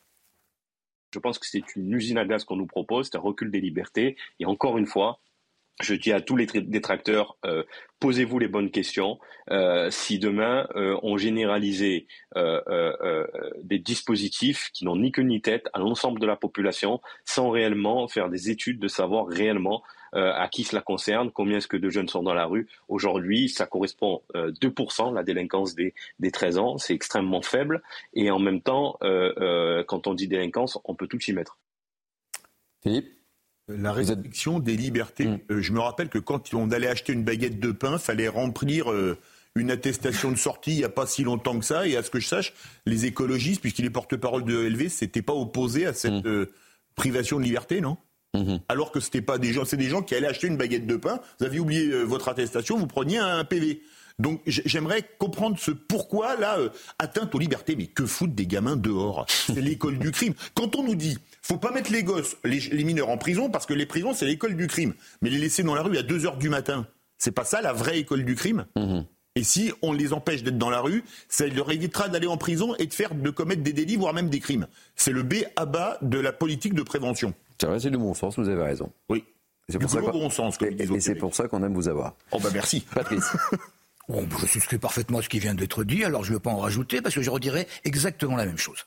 Je pense que c'est une usine à gaz qu'on nous propose, c'est un recul des libertés. Et encore une fois, je dis à tous les détracteurs, euh, posez-vous les bonnes questions. Euh, si demain euh, on généralisait euh, euh, euh, des dispositifs qui n'ont ni queue ni tête à l'ensemble de la population, sans réellement faire des études de savoir réellement euh, à qui cela concerne, combien est-ce que de jeunes sont dans la rue. Aujourd'hui, ça correspond à euh, deux pour cent, la délinquance des, des treize ans, c'est extrêmement faible. Et en même temps, euh, euh, quand on dit délinquance, on peut tout y mettre. Philippe ? La restriction des libertés. Mmh. Euh, je me rappelle que quand on allait acheter une baguette de pain, il fallait remplir euh, une attestation de sortie il n'y a pas si longtemps que ça. Et à ce que je sache, les écologistes, puisqu'il est porte-parole de L V, ne s'étaient pas opposés à cette mmh. euh, privation de liberté, non ? Mmh. Alors que c'était pas des gens, c'est des gens qui allaient acheter une baguette de pain. Vous aviez oublié euh, votre attestation, vous preniez un P V. Donc j'aimerais comprendre ce pourquoi, là, euh, atteinte aux libertés. Mais que foutent des gamins dehors ? C'est l'école du crime. Quand on nous dit, faut pas mettre les gosses, les, les mineurs en prison, parce que les prisons, c'est l'école du crime. Mais les laisser dans la rue à deux heures du matin, c'est pas ça la vraie école du crime ? Mmh. Et si on les empêche d'être dans la rue, ça leur évitera d'aller en prison et de faire, de commettre des délits, voire même des crimes. C'est le B à bas de la politique de prévention. C'est vrai, c'est du bon sens, vous avez raison. Oui. C'est du pour ça gros bon sens, comme et, et c'est pour ça qu'on aime vous avoir. Oh bah merci. Patrice. Bon, je souscris parfaitement à ce qui vient d'être dit, alors je ne vais pas en rajouter, parce que je redirai exactement la même chose.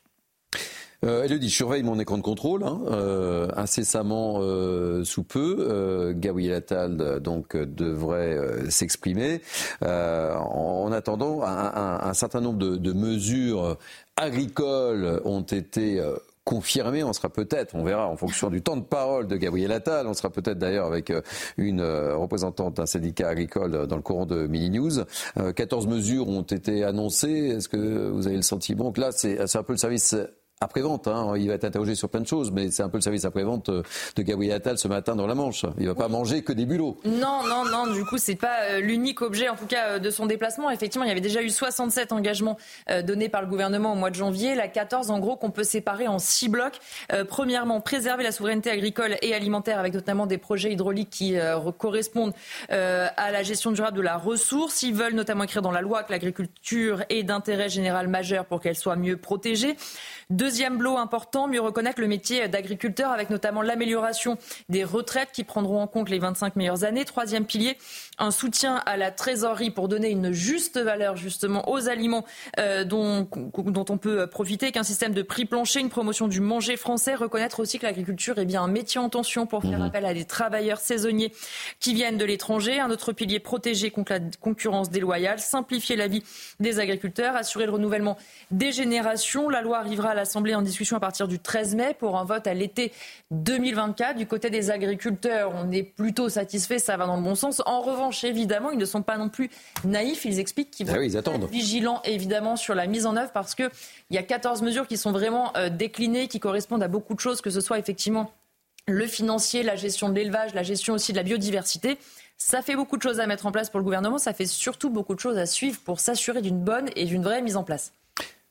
Euh, Élodie, je surveille mon écran de contrôle, hein, euh, incessamment euh, sous peu. Euh, Gabriel Attal donc devrait euh, s'exprimer. Euh, en, en attendant, un, un, un certain nombre de, de mesures agricoles ont été euh, confirmé, on sera peut-être, on verra en fonction du temps de parole de Gabriel Attal, on sera peut-être d'ailleurs avec une représentante d'un syndicat agricole dans le courant de Mini News. quatorze mesures ont été annoncées, est-ce que vous avez le sentiment que là c'est, c'est un peu le service après-vente, hein. Il va être interrogé sur plein de choses, mais c'est un peu le service après-vente de Gabriel Attal ce matin dans la Manche. Il va pas manger que des bulots. Non, non, non, du coup, c'est pas l'unique objet, en tout cas, de son déplacement. Effectivement, il y avait déjà eu soixante-sept engagements donnés par le gouvernement au mois de janvier. La quatorze, en gros, qu'on peut séparer en six blocs. Euh, premièrement, préserver la souveraineté agricole et alimentaire avec notamment des projets hydrauliques qui euh, correspondent euh, à la gestion durable de la ressource. Ils veulent notamment écrire dans la loi que l'agriculture est d'intérêt général majeur pour qu'elle soit mieux protégée. Deuxième bloc important, mieux reconnaître le métier d'agriculteur avec notamment l'amélioration des retraites qui prendront en compte les vingt-cinq meilleures années. Troisième pilier, un soutien à la trésorerie pour donner une juste valeur justement aux aliments euh, dont, dont on peut profiter, qu'un système de prix plancher, une promotion du manger français, reconnaître aussi que l'agriculture est bien un métier en tension pour faire mmh. appel à des travailleurs saisonniers qui viennent de l'étranger. Un autre pilier, protéger contre la concurrence déloyale, simplifier la vie des agriculteurs, assurer le renouvellement des générations. La loi arrivera à l'Assemblée en discussion à partir du treize mai pour un vote à l'été deux mille vingt-quatre. Du côté des agriculteurs, on est plutôt satisfait, ça va dans le bon sens. En revanche, évidemment, ils ne sont pas non plus naïfs. Ils expliquent qu'ils vont ah oui, ils être vigilants, évidemment, sur la mise en œuvre parce qu'il y a quatorze mesures qui sont vraiment euh, déclinées, qui correspondent à beaucoup de choses, que ce soit effectivement le financier, la gestion de l'élevage, la gestion aussi de la biodiversité. Ça fait beaucoup de choses à mettre en place pour le gouvernement. Ça fait surtout beaucoup de choses à suivre pour s'assurer d'une bonne et d'une vraie mise en place. Patrice ?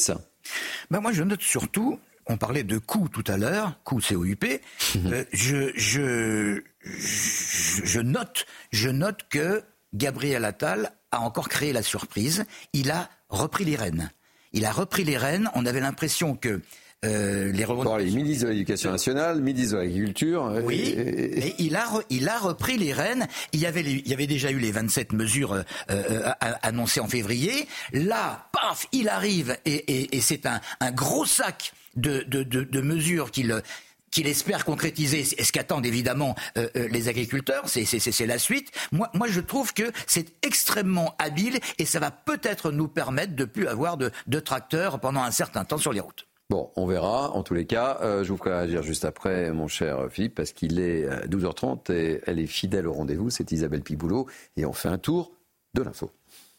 Ben moi, je note surtout, on parlait de coût tout à l'heure, coût C O U P, mmh. euh, je, je, je, je, note, je note que Gabriel Attal a encore créé la surprise. Il a repris les rênes. Il a repris les rênes. On avait l'impression que Euh, les revendications... bon, ministre de l'Éducation nationale, ministre de l'Agriculture. Oui, et... et il a, re, il a repris les rênes. Il y avait, les, il y avait déjà eu les vingt-sept mesures euh, euh, annoncées en février. Là, paf, il arrive et, et, et c'est un, un gros sac de, de, de, de mesures qu'il qu'il espère concrétiser, est ce qu'attendent évidemment euh, euh, les agriculteurs, c'est, c'est, c'est, c'est la suite. Moi, moi, je trouve que c'est extrêmement habile et ça va peut-être nous permettre de plus avoir de, de tracteurs pendant un certain temps sur les routes. Bon, on verra. En tous les cas, euh, je vous ferai réagir juste après, mon cher Philippe, parce qu'il est douze heures trente et elle est fidèle au rendez-vous. C'est Isabelle Piboulot et on fait un tour de l'info.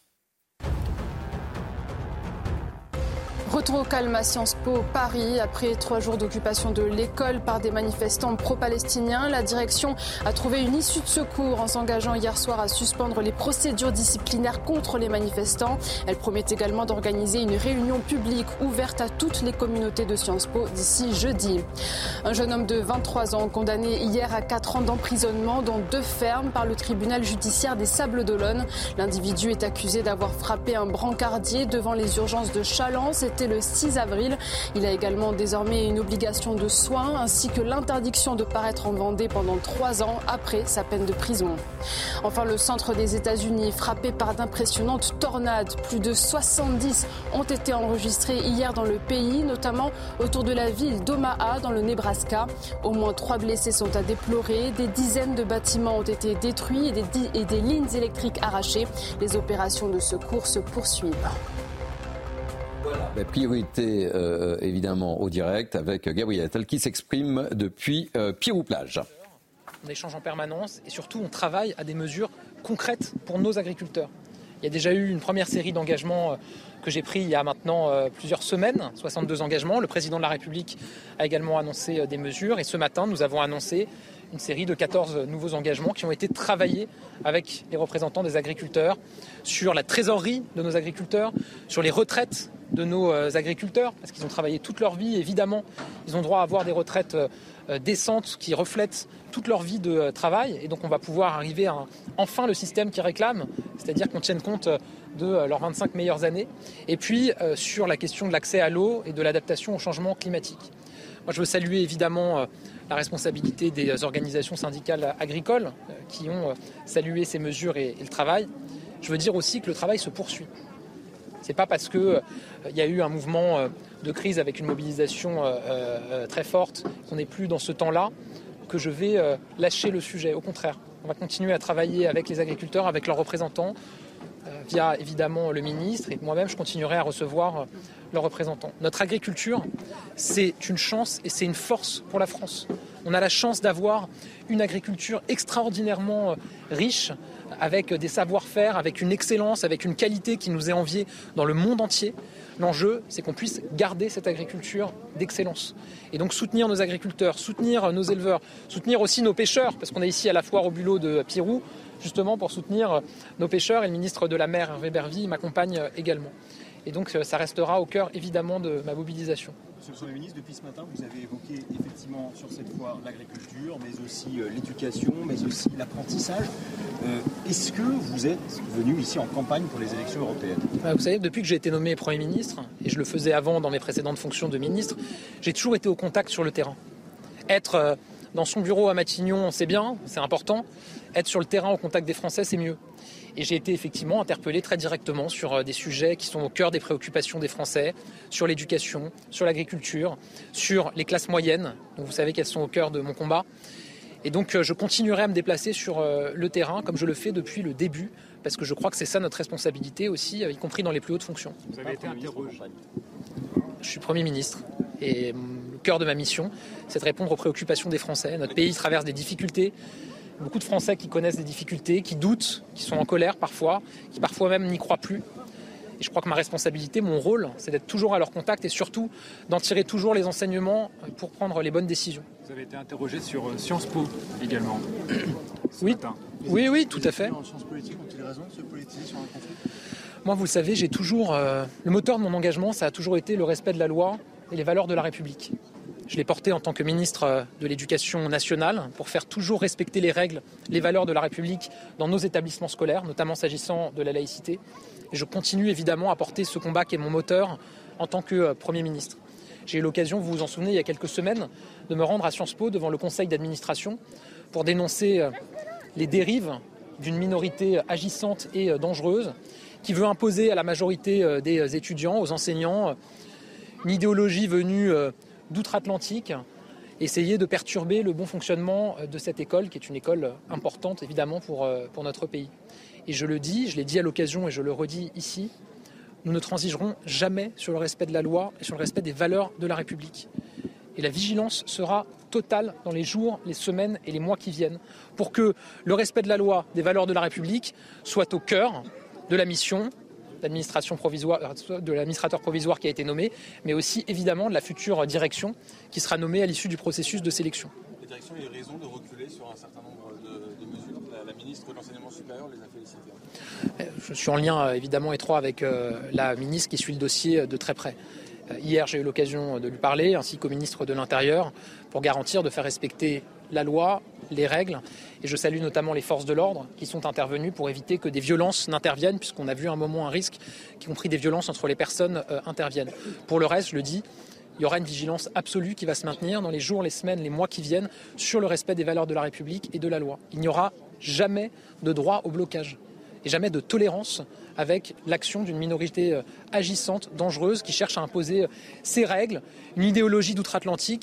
Retour au calme à Sciences Po Paris. Après trois jours d'occupation de l'école par des manifestants pro-palestiniens, la direction a trouvé une issue de secours en s'engageant hier soir à suspendre les procédures disciplinaires contre les manifestants. Elle promet également d'organiser une réunion publique ouverte à toutes les communautés de Sciences Po d'ici jeudi. Un jeune homme de vingt-trois ans condamné hier à quatre ans d'emprisonnement dans deux fermes par le tribunal judiciaire des Sables-d'Olonne. L'individu est accusé d'avoir frappé un brancardier devant les urgences de Challans. C'était le six avril. Il a également désormais une obligation de soins ainsi que l'interdiction de paraître en Vendée pendant trois ans après sa peine de prison. Enfin, le centre des États-Unis frappé par d'impressionnantes tornades. Plus de soixante-dix ont été enregistrés hier dans le pays, notamment autour de la ville d'Omaha dans le Nebraska. Au moins trois blessés sont à déplorer. Des dizaines de bâtiments ont été détruits et des, et des lignes électriques arrachées. Les opérations de secours se poursuivent. Voilà, la priorité euh, évidemment au direct avec Gabriel Attal qui s'exprime depuis euh, Pirou-Plage. On échange en permanence et surtout on travaille à des mesures concrètes pour nos agriculteurs. Il y a déjà eu une première série d'engagements que j'ai pris il y a maintenant plusieurs semaines, soixante-deux engagements. Le président de la République a également annoncé des mesures et ce matin nous avons annoncé une série de quatorze nouveaux engagements qui ont été travaillés avec les représentants des agriculteurs sur la trésorerie de nos agriculteurs, sur les retraites de nos agriculteurs, parce qu'ils ont travaillé toute leur vie, évidemment, ils ont droit à avoir des retraites décentes qui reflètent toute leur vie de travail et donc on va pouvoir arriver à un, enfin le système qu'ils réclament, c'est-à-dire qu'on tienne compte de leurs vingt-cinq meilleures années. Et puis euh, sur la question de l'accès à l'eau et de l'adaptation au changement climatique. Moi je veux saluer évidemment euh, la responsabilité des organisations syndicales agricoles euh, qui ont euh, salué ces mesures et, et le travail. Je veux dire aussi que le travail se poursuit. C'est pas parce qu'il euh, y a eu un mouvement euh, de crise avec une mobilisation euh, euh, très forte qu'on n'est plus dans ce temps-là que je vais euh, lâcher le sujet. Au contraire, on va continuer à travailler avec les agriculteurs, avec leurs représentants, euh, via évidemment le ministre, et moi-même je continuerai à recevoir euh, leurs représentants. Notre agriculture, c'est une chance et c'est une force pour la France. On a la chance d'avoir une agriculture extraordinairement euh, riche, avec des savoir-faire, avec une excellence, avec une qualité qui nous est enviée dans le monde entier. L'enjeu, c'est qu'on puisse garder cette agriculture d'excellence. Et donc soutenir nos agriculteurs, soutenir nos éleveurs, soutenir aussi nos pêcheurs, parce qu'on est ici à la foire au bulot de Pirou, justement pour soutenir nos pêcheurs. Et le ministre de la Mer, Hervé Berville, m'accompagne également. Et donc ça restera au cœur évidemment de ma mobilisation. Monsieur le Premier ministre, depuis ce matin, vous avez évoqué effectivement sur cette foire l'agriculture, mais aussi euh, l'éducation, mais aussi l'apprentissage. Euh, est-ce que vous êtes venu ici en campagne pour les élections européennes ? Vous savez, depuis que j'ai été nommé Premier ministre, et je le faisais avant dans mes précédentes fonctions de ministre, j'ai toujours été au contact sur le terrain. Être euh, dans son bureau à Matignon, c'est bien, c'est important. Être sur le terrain au contact des Français, c'est mieux. Et j'ai été effectivement interpellé très directement sur des sujets qui sont au cœur des préoccupations des Français, sur l'éducation, sur l'agriculture, sur les classes moyennes. Donc vous savez qu'elles sont au cœur de mon combat. Et donc je continuerai à me déplacer sur le terrain comme je le fais depuis le début, parce que je crois que c'est ça notre responsabilité aussi, y compris dans les plus hautes fonctions. Vous avez été interrogé. Je suis Premier ministre et le cœur de ma mission, c'est de répondre aux préoccupations des Français. Notre pays traverse des difficultés. Beaucoup de Français qui connaissent des difficultés, qui doutent, qui sont en colère parfois, qui parfois même n'y croient plus. Et je crois que ma responsabilité, mon rôle, c'est d'être toujours à leur contact et surtout d'en tirer toujours les enseignements pour prendre les bonnes décisions. Vous avez été interrogé sur Sciences Po également. Oui, oui, oui, tout à fait. En sciences politiques ont-ils raison de se politiser sur un conflit ? Moi, vous le savez, j'ai toujours euh, le moteur de mon engagement, ça a toujours été le respect de la loi et les valeurs de la République. Je l'ai porté en tant que ministre de l'Éducation nationale pour faire toujours respecter les règles, les valeurs de la République dans nos établissements scolaires, notamment s'agissant de la laïcité. Et je continue évidemment à porter ce combat qui est mon moteur en tant que Premier ministre. J'ai eu l'occasion, vous vous en souvenez, il y a quelques semaines, de me rendre à Sciences Po devant le conseil d'administration pour dénoncer les dérives d'une minorité agissante et dangereuse qui veut imposer à la majorité des étudiants, aux enseignants, une idéologie venue d'outre-Atlantique essayer de perturber le bon fonctionnement de cette école, qui est une école importante évidemment pour, pour notre pays. Et je le dis, je l'ai dit à l'occasion et je le redis ici, nous ne transigerons jamais sur le respect de la loi et sur le respect des valeurs de la République. Et la vigilance sera totale dans les jours, les semaines et les mois qui viennent pour que le respect de la loi, des valeurs de la République soit au cœur de la mission d'administration provisoire, de l'administrateur provisoire qui a été nommé, mais aussi évidemment de la future direction qui sera nommée à l'issue du processus de sélection. La direction a eu raison de reculer sur un certain nombre de, de mesures. La, la ministre de l'Enseignement supérieur les a félicitées. Je suis en lien évidemment étroit avec la ministre qui suit le dossier de très près. Hier, j'ai eu l'occasion de lui parler, ainsi qu'au ministre de l'Intérieur, pour garantir de faire respecter la loi, les règles. Et je salue notamment les forces de l'ordre qui sont intervenues pour éviter que des violences n'interviennent, puisqu'on a vu à un moment un risque, y compris des violences entre les personnes euh, interviennent. Pour le reste, je le dis, il y aura une vigilance absolue qui va se maintenir dans les jours, les semaines, les mois qui viennent sur le respect des valeurs de la République et de la loi. Il n'y aura jamais de droit au blocage et jamais de tolérance avec l'action d'une minorité agissante, dangereuse, qui cherche à imposer ses règles, une idéologie d'outre-Atlantique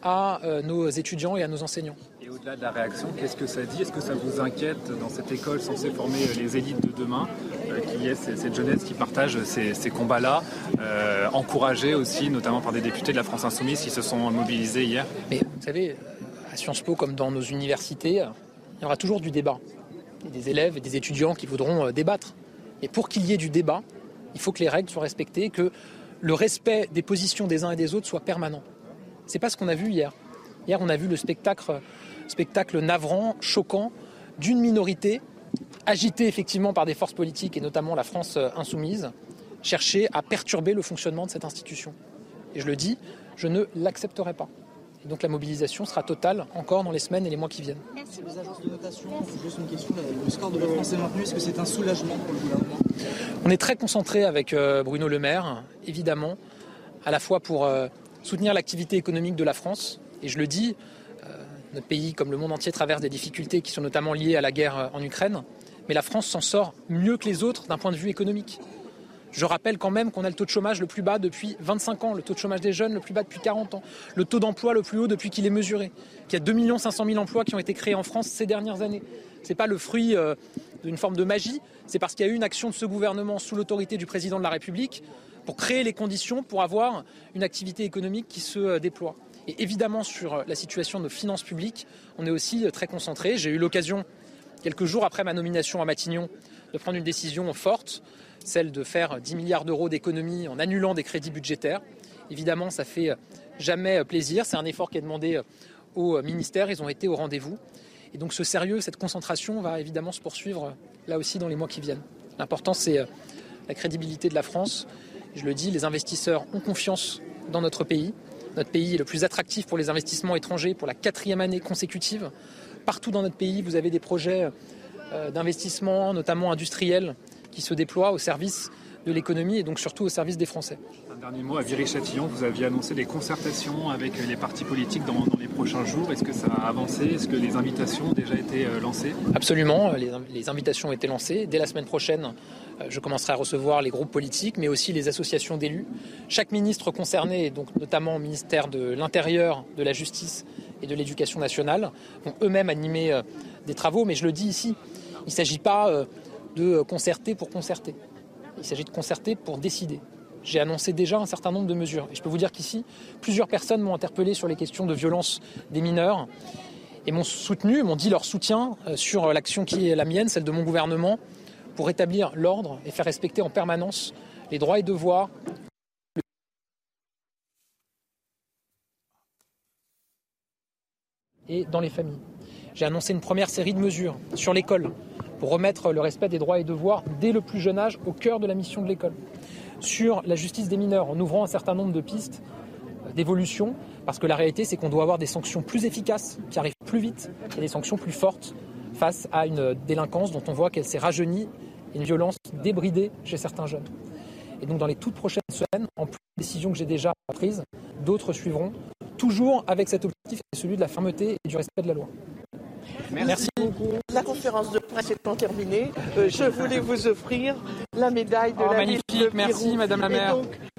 à nos étudiants et à nos enseignants. Et au-delà de la réaction, qu'est-ce que ça dit ? Est-ce que ça vous inquiète dans cette école censée former les élites de demain, euh, qu'il y ait cette jeunesse qui partage ces, ces combats-là, euh, encouragée aussi notamment par des députés de la France Insoumise qui se sont mobilisés hier ? Mais vous savez, à Sciences Po comme dans nos universités, il y aura toujours du débat. Il y a des élèves et des étudiants qui voudront débattre. Et pour qu'il y ait du débat, il faut que les règles soient respectées, que le respect des positions des uns et des autres soit permanent. C'est pas ce qu'on a vu hier. Hier, on a vu le spectacle, spectacle navrant, choquant, d'une minorité, agitée effectivement par des forces politiques et notamment la France insoumise, chercher à perturber le fonctionnement de cette institution. Et je le dis, je ne l'accepterai pas. Et donc la mobilisation sera totale encore dans les semaines et les mois qui viennent. Merci. Les agences de notation, c'est juste une question. Le score de la France est maintenu. Est-ce que c'est un soulagement pour le gouvernement ? On est très concentré avec Bruno Le Maire, évidemment, à la fois pour soutenir l'activité économique de la France. Et je le dis, notre pays, comme le monde entier, traverse des difficultés qui sont notamment liées à la guerre en Ukraine. Mais la France s'en sort mieux que les autres d'un point de vue économique. Je rappelle quand même qu'on a le taux de chômage le plus bas depuis vingt-cinq ans, le taux de chômage des jeunes le plus bas depuis quarante ans, le taux d'emploi le plus haut depuis qu'il est mesuré, qu'il y a deux millions cinq cent mille emplois qui ont été créés en France ces dernières années. Ce n'est pas le fruit euh, d'une forme de magie, c'est parce qu'il y a eu une action de ce gouvernement sous l'autorité du président de la République pour créer les conditions pour avoir une activité économique qui se euh, déploie. Et évidemment, sur la situation de nos finances publiques, on est aussi euh, très concentré. J'ai eu l'occasion, quelques jours après ma nomination à Matignon, de prendre une décision forte, celle de faire dix milliards d'euros d'économies en annulant des crédits budgétaires. Évidemment, ça fait jamais plaisir. C'est un effort qui est demandé au ministère. Ils ont été au rendez-vous. Et donc ce sérieux, cette concentration va évidemment se poursuivre là aussi dans les mois qui viennent. L'important, c'est la crédibilité de la France. Je le dis, les investisseurs ont confiance dans notre pays. Notre pays est le plus attractif pour les investissements étrangers pour la quatrième année consécutive. Partout dans notre pays, vous avez des projets d'investissement, notamment industriels, qui se déploient au service de l'économie et donc surtout au service des Français. Un dernier mot, à Viry-Châtillon, vous aviez annoncé des concertations avec les partis politiques dans, dans les prochains jours. Est-ce que ça a avancé ? Est-ce que les invitations ont déjà été lancées ? Absolument, les, les invitations ont été lancées. Dès la semaine prochaine, je commencerai à recevoir les groupes politiques, mais aussi les associations d'élus. Chaque ministre concerné, donc notamment au ministère de l'Intérieur, de la Justice et de l'Éducation nationale, vont eux-mêmes animer des travaux. Mais je le dis ici, il ne s'agit pas de concerter pour concerter. Il s'agit de concerter pour décider. J'ai annoncé déjà un certain nombre de mesures. Et je peux vous dire qu'ici, plusieurs personnes m'ont interpellé sur les questions de violence des mineurs et m'ont soutenu, m'ont dit leur soutien sur l'action qui est la mienne, celle de mon gouvernement, pour rétablir l'ordre et faire respecter en permanence les droits et devoirs. Et dans les familles. J'ai annoncé une première série de mesures sur l'école pour remettre le respect des droits et devoirs dès le plus jeune âge au cœur de la mission de l'école. Sur la justice des mineurs, en ouvrant un certain nombre de pistes d'évolution, parce que la réalité, c'est qu'on doit avoir des sanctions plus efficaces, qui arrivent plus vite, et des sanctions plus fortes face à une délinquance dont on voit qu'elle s'est rajeunie, et une violence débridée chez certains jeunes. Et donc dans les toutes prochaines semaines, en plus des décisions que j'ai déjà prises, d'autres suivront, toujours avec cet objectif, celui de la fermeté et du respect de la loi. Merci beaucoup. La conférence de presse étant terminée, euh, je voulais vous offrir la médaille de oh, la magnifique, ville de merci Pirou. Madame la maire. Et donc,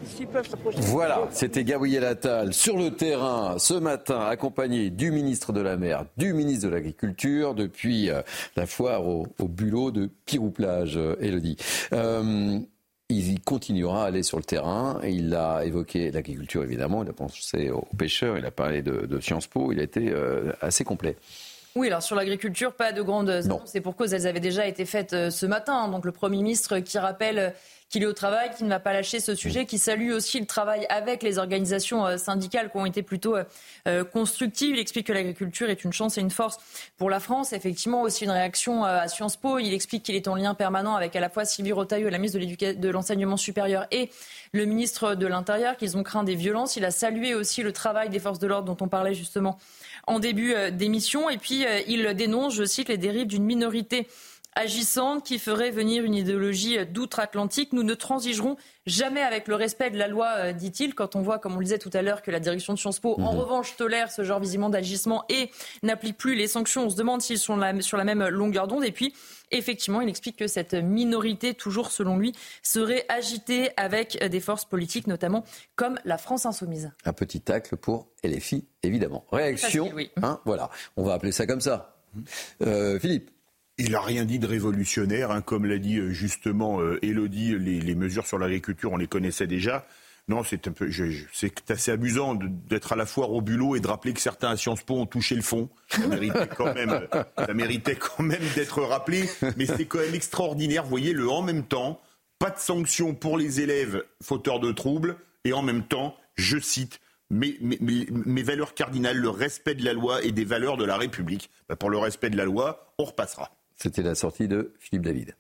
s'ils peuvent s'approcher. Voilà, c'était Gabriel Attal sur le terrain ce matin, accompagné du ministre de la Mer, du ministre de l'Agriculture, depuis euh, la foire au, au bulot de Pirouplage, euh, Élodie. Euh, il continuera à aller sur le terrain. Il a évoqué l'agriculture, évidemment. Il a pensé aux pêcheurs. Il a parlé de, de Sciences Po. Il a été euh, assez complet. Oui, alors sur l'agriculture, pas de grandes annonces. C'est pour cause, elles avaient déjà été faites euh, ce matin. Donc le Premier ministre qui rappelle euh, qu'il est au travail, qu'il ne va pas lâcher ce sujet, qui salue aussi le travail avec les organisations euh, syndicales qui ont été plutôt euh, constructives. Il explique que l'agriculture est une chance et une force pour la France. Effectivement, aussi une réaction euh, à Sciences Po. Il explique qu'il est en lien permanent avec à la fois Sylvie Retailleau, la ministre de, l'éduca- de l'Enseignement supérieur, et le ministre de l'Intérieur, qu'ils ont craint des violences. Il a salué aussi le travail des forces de l'ordre dont on parlait justement en début d'émission. Et puis, il dénonce, je cite, les dérives d'une minorité agissante qui ferait venir une idéologie d'outre-Atlantique. Nous ne transigerons jamais avec le respect de la loi, dit-il, quand on voit, comme on le disait tout à l'heure, que la direction de Sciences Po, mmh. en revanche, tolère ce genre visiblement d'agissement et n'applique plus les sanctions. On se demande s'ils sont la, sur la même longueur d'onde. Et puis, effectivement, il explique que cette minorité, toujours selon lui, serait agitée avec des forces politiques, notamment comme la France Insoumise. Un petit tacle pour L F I, évidemment. Réaction, facile, oui. hein, voilà, on va appeler ça comme ça. Euh, Philippe. Il n'a rien dit de révolutionnaire, hein, comme l'a dit justement euh, Élodie, les, les mesures sur l'agriculture, on les connaissait déjà. Non, c'est un peu, je, je, c'est assez amusant de, d'être à la foire au bulot et de rappeler que certains à Sciences Po ont touché le fond. Ça méritait quand même, ça méritait quand même d'être rappelé, mais c'est quand même extraordinaire. Vous voyez, le en même temps, pas de sanctions pour les élèves fauteurs de troubles, et en même temps, je cite, mes, mes, mes, mes valeurs cardinales, le respect de la loi et des valeurs de la République. Ben, pour le respect de la loi, on repassera. C'était la sortie de Philippe David.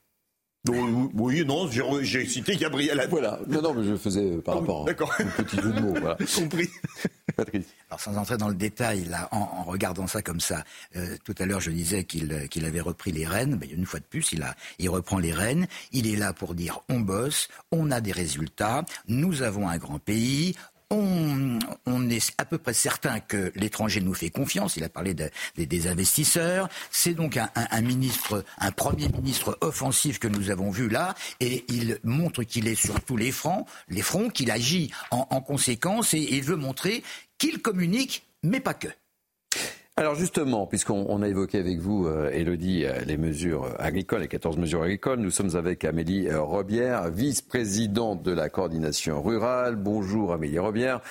Donc, oui, non, j'ai, j'ai cité Gabriel Attal. Voilà, non, non, mais je le faisais par oh, rapport d'accord. à un petit jeu de mots. Voilà. Compris. Patrice. Alors, sans entrer dans le détail, là, en, en regardant ça comme ça, euh, tout à l'heure, je disais qu'il, qu'il avait repris les rênes. Ben, une fois de plus, il, a, il reprend les rênes. Il est là pour dire on bosse, on a des résultats, nous avons un grand pays. On, on est à peu près certain que l'étranger nous fait confiance. Il a parlé de, de, des investisseurs. C'est donc un, un, un ministre, un premier ministre offensif que nous avons vu là, et il montre qu'il est sur tous les fronts, les fronts, qu'il agit en, en conséquence, et il veut montrer qu'il communique, mais pas que. Alors justement, puisqu'on on a évoqué avec vous, euh, Élodie, euh, les mesures agricoles, les quatorze mesures agricoles, nous sommes avec Amélie euh, Robière, vice-présidente de la coordination rurale. Bonjour Amélie Robière,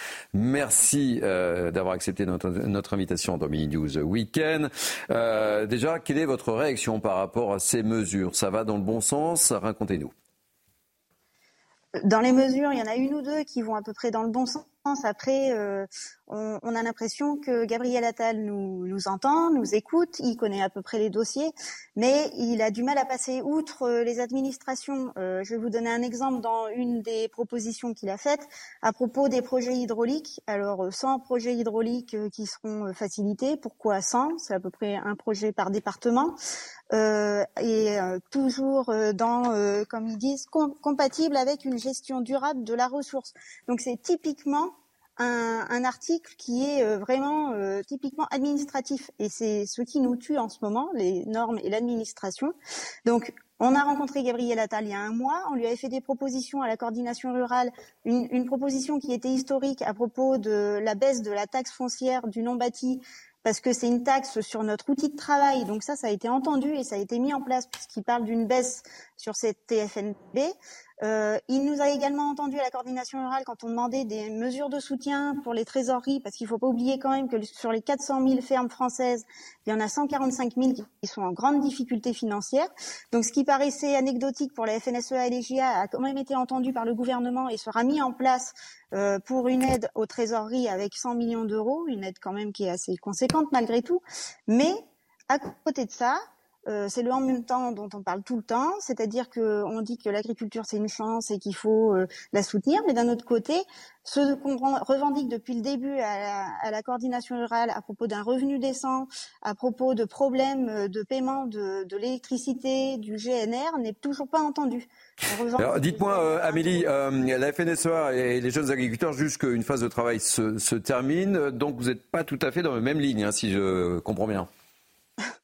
merci euh, d'avoir accepté notre, notre invitation dans Mini News Weekend. Euh, déjà, quelle est votre réaction par rapport à ces mesures ? Ça va dans le bon sens ? Racontez-nous. Dans les mesures, il y en a une ou deux qui vont à peu près dans le bon sens. Après, euh, on, on a l'impression que Gabriel Attal nous, nous entend, nous écoute, il connaît à peu près les dossiers, mais il a du mal à passer outre les administrations. Euh, je vais vous donner un exemple dans une des propositions qu'il a faites à propos des projets hydrauliques. Alors, cent projets hydrauliques qui seront facilités. Pourquoi cent ? C'est à peu près un projet par département. Euh, et euh, toujours euh, dans, euh, comme ils disent, com- compatible avec une gestion durable de la ressource. Donc c'est typiquement un, un article qui est euh, vraiment euh, typiquement administratif, et c'est ce qui nous tue en ce moment, les normes et l'administration. Donc on a rencontré Gabriel Attal il y a un mois, on lui avait fait des propositions à la coordination rurale, une, une proposition qui était historique à propos de la baisse de la taxe foncière du non-bâti, parce que c'est une taxe sur notre outil de travail. Donc ça, ça a été entendu et ça a été mis en place puisqu'il parle d'une baisse sur cette T F N B. Euh, il nous a également entendu à la coordination rurale quand on demandait des mesures de soutien pour les trésoreries, parce qu'il ne faut pas oublier quand même que sur les quatre cent mille fermes françaises, il y en a cent quarante-cinq mille qui sont en grande difficulté financière. Donc ce qui paraissait anecdotique pour la F N S E A et les J A a quand même été entendu par le gouvernement et sera mis en place euh, pour une aide aux trésoreries avec cent millions d'euros, une aide quand même qui est assez conséquente malgré tout. Mais à côté de ça, Euh, c'est le en même temps dont on parle tout le temps, c'est-à-dire qu'on dit que l'agriculture c'est une chance et qu'il faut euh, la soutenir, mais d'un autre côté, ce qu'on revendique depuis le début à la, à la coordination rurale à propos d'un revenu décent, à propos de problèmes de paiement de, de l'électricité, du G N R, n'est toujours pas entendu. Alors, dites-moi, euh, Amélie, euh, la F N S E A et les jeunes agriculteurs jugent qu'une phase de travail se, se termine, donc vous n'êtes pas tout à fait dans la même ligne, hein, si je comprends bien.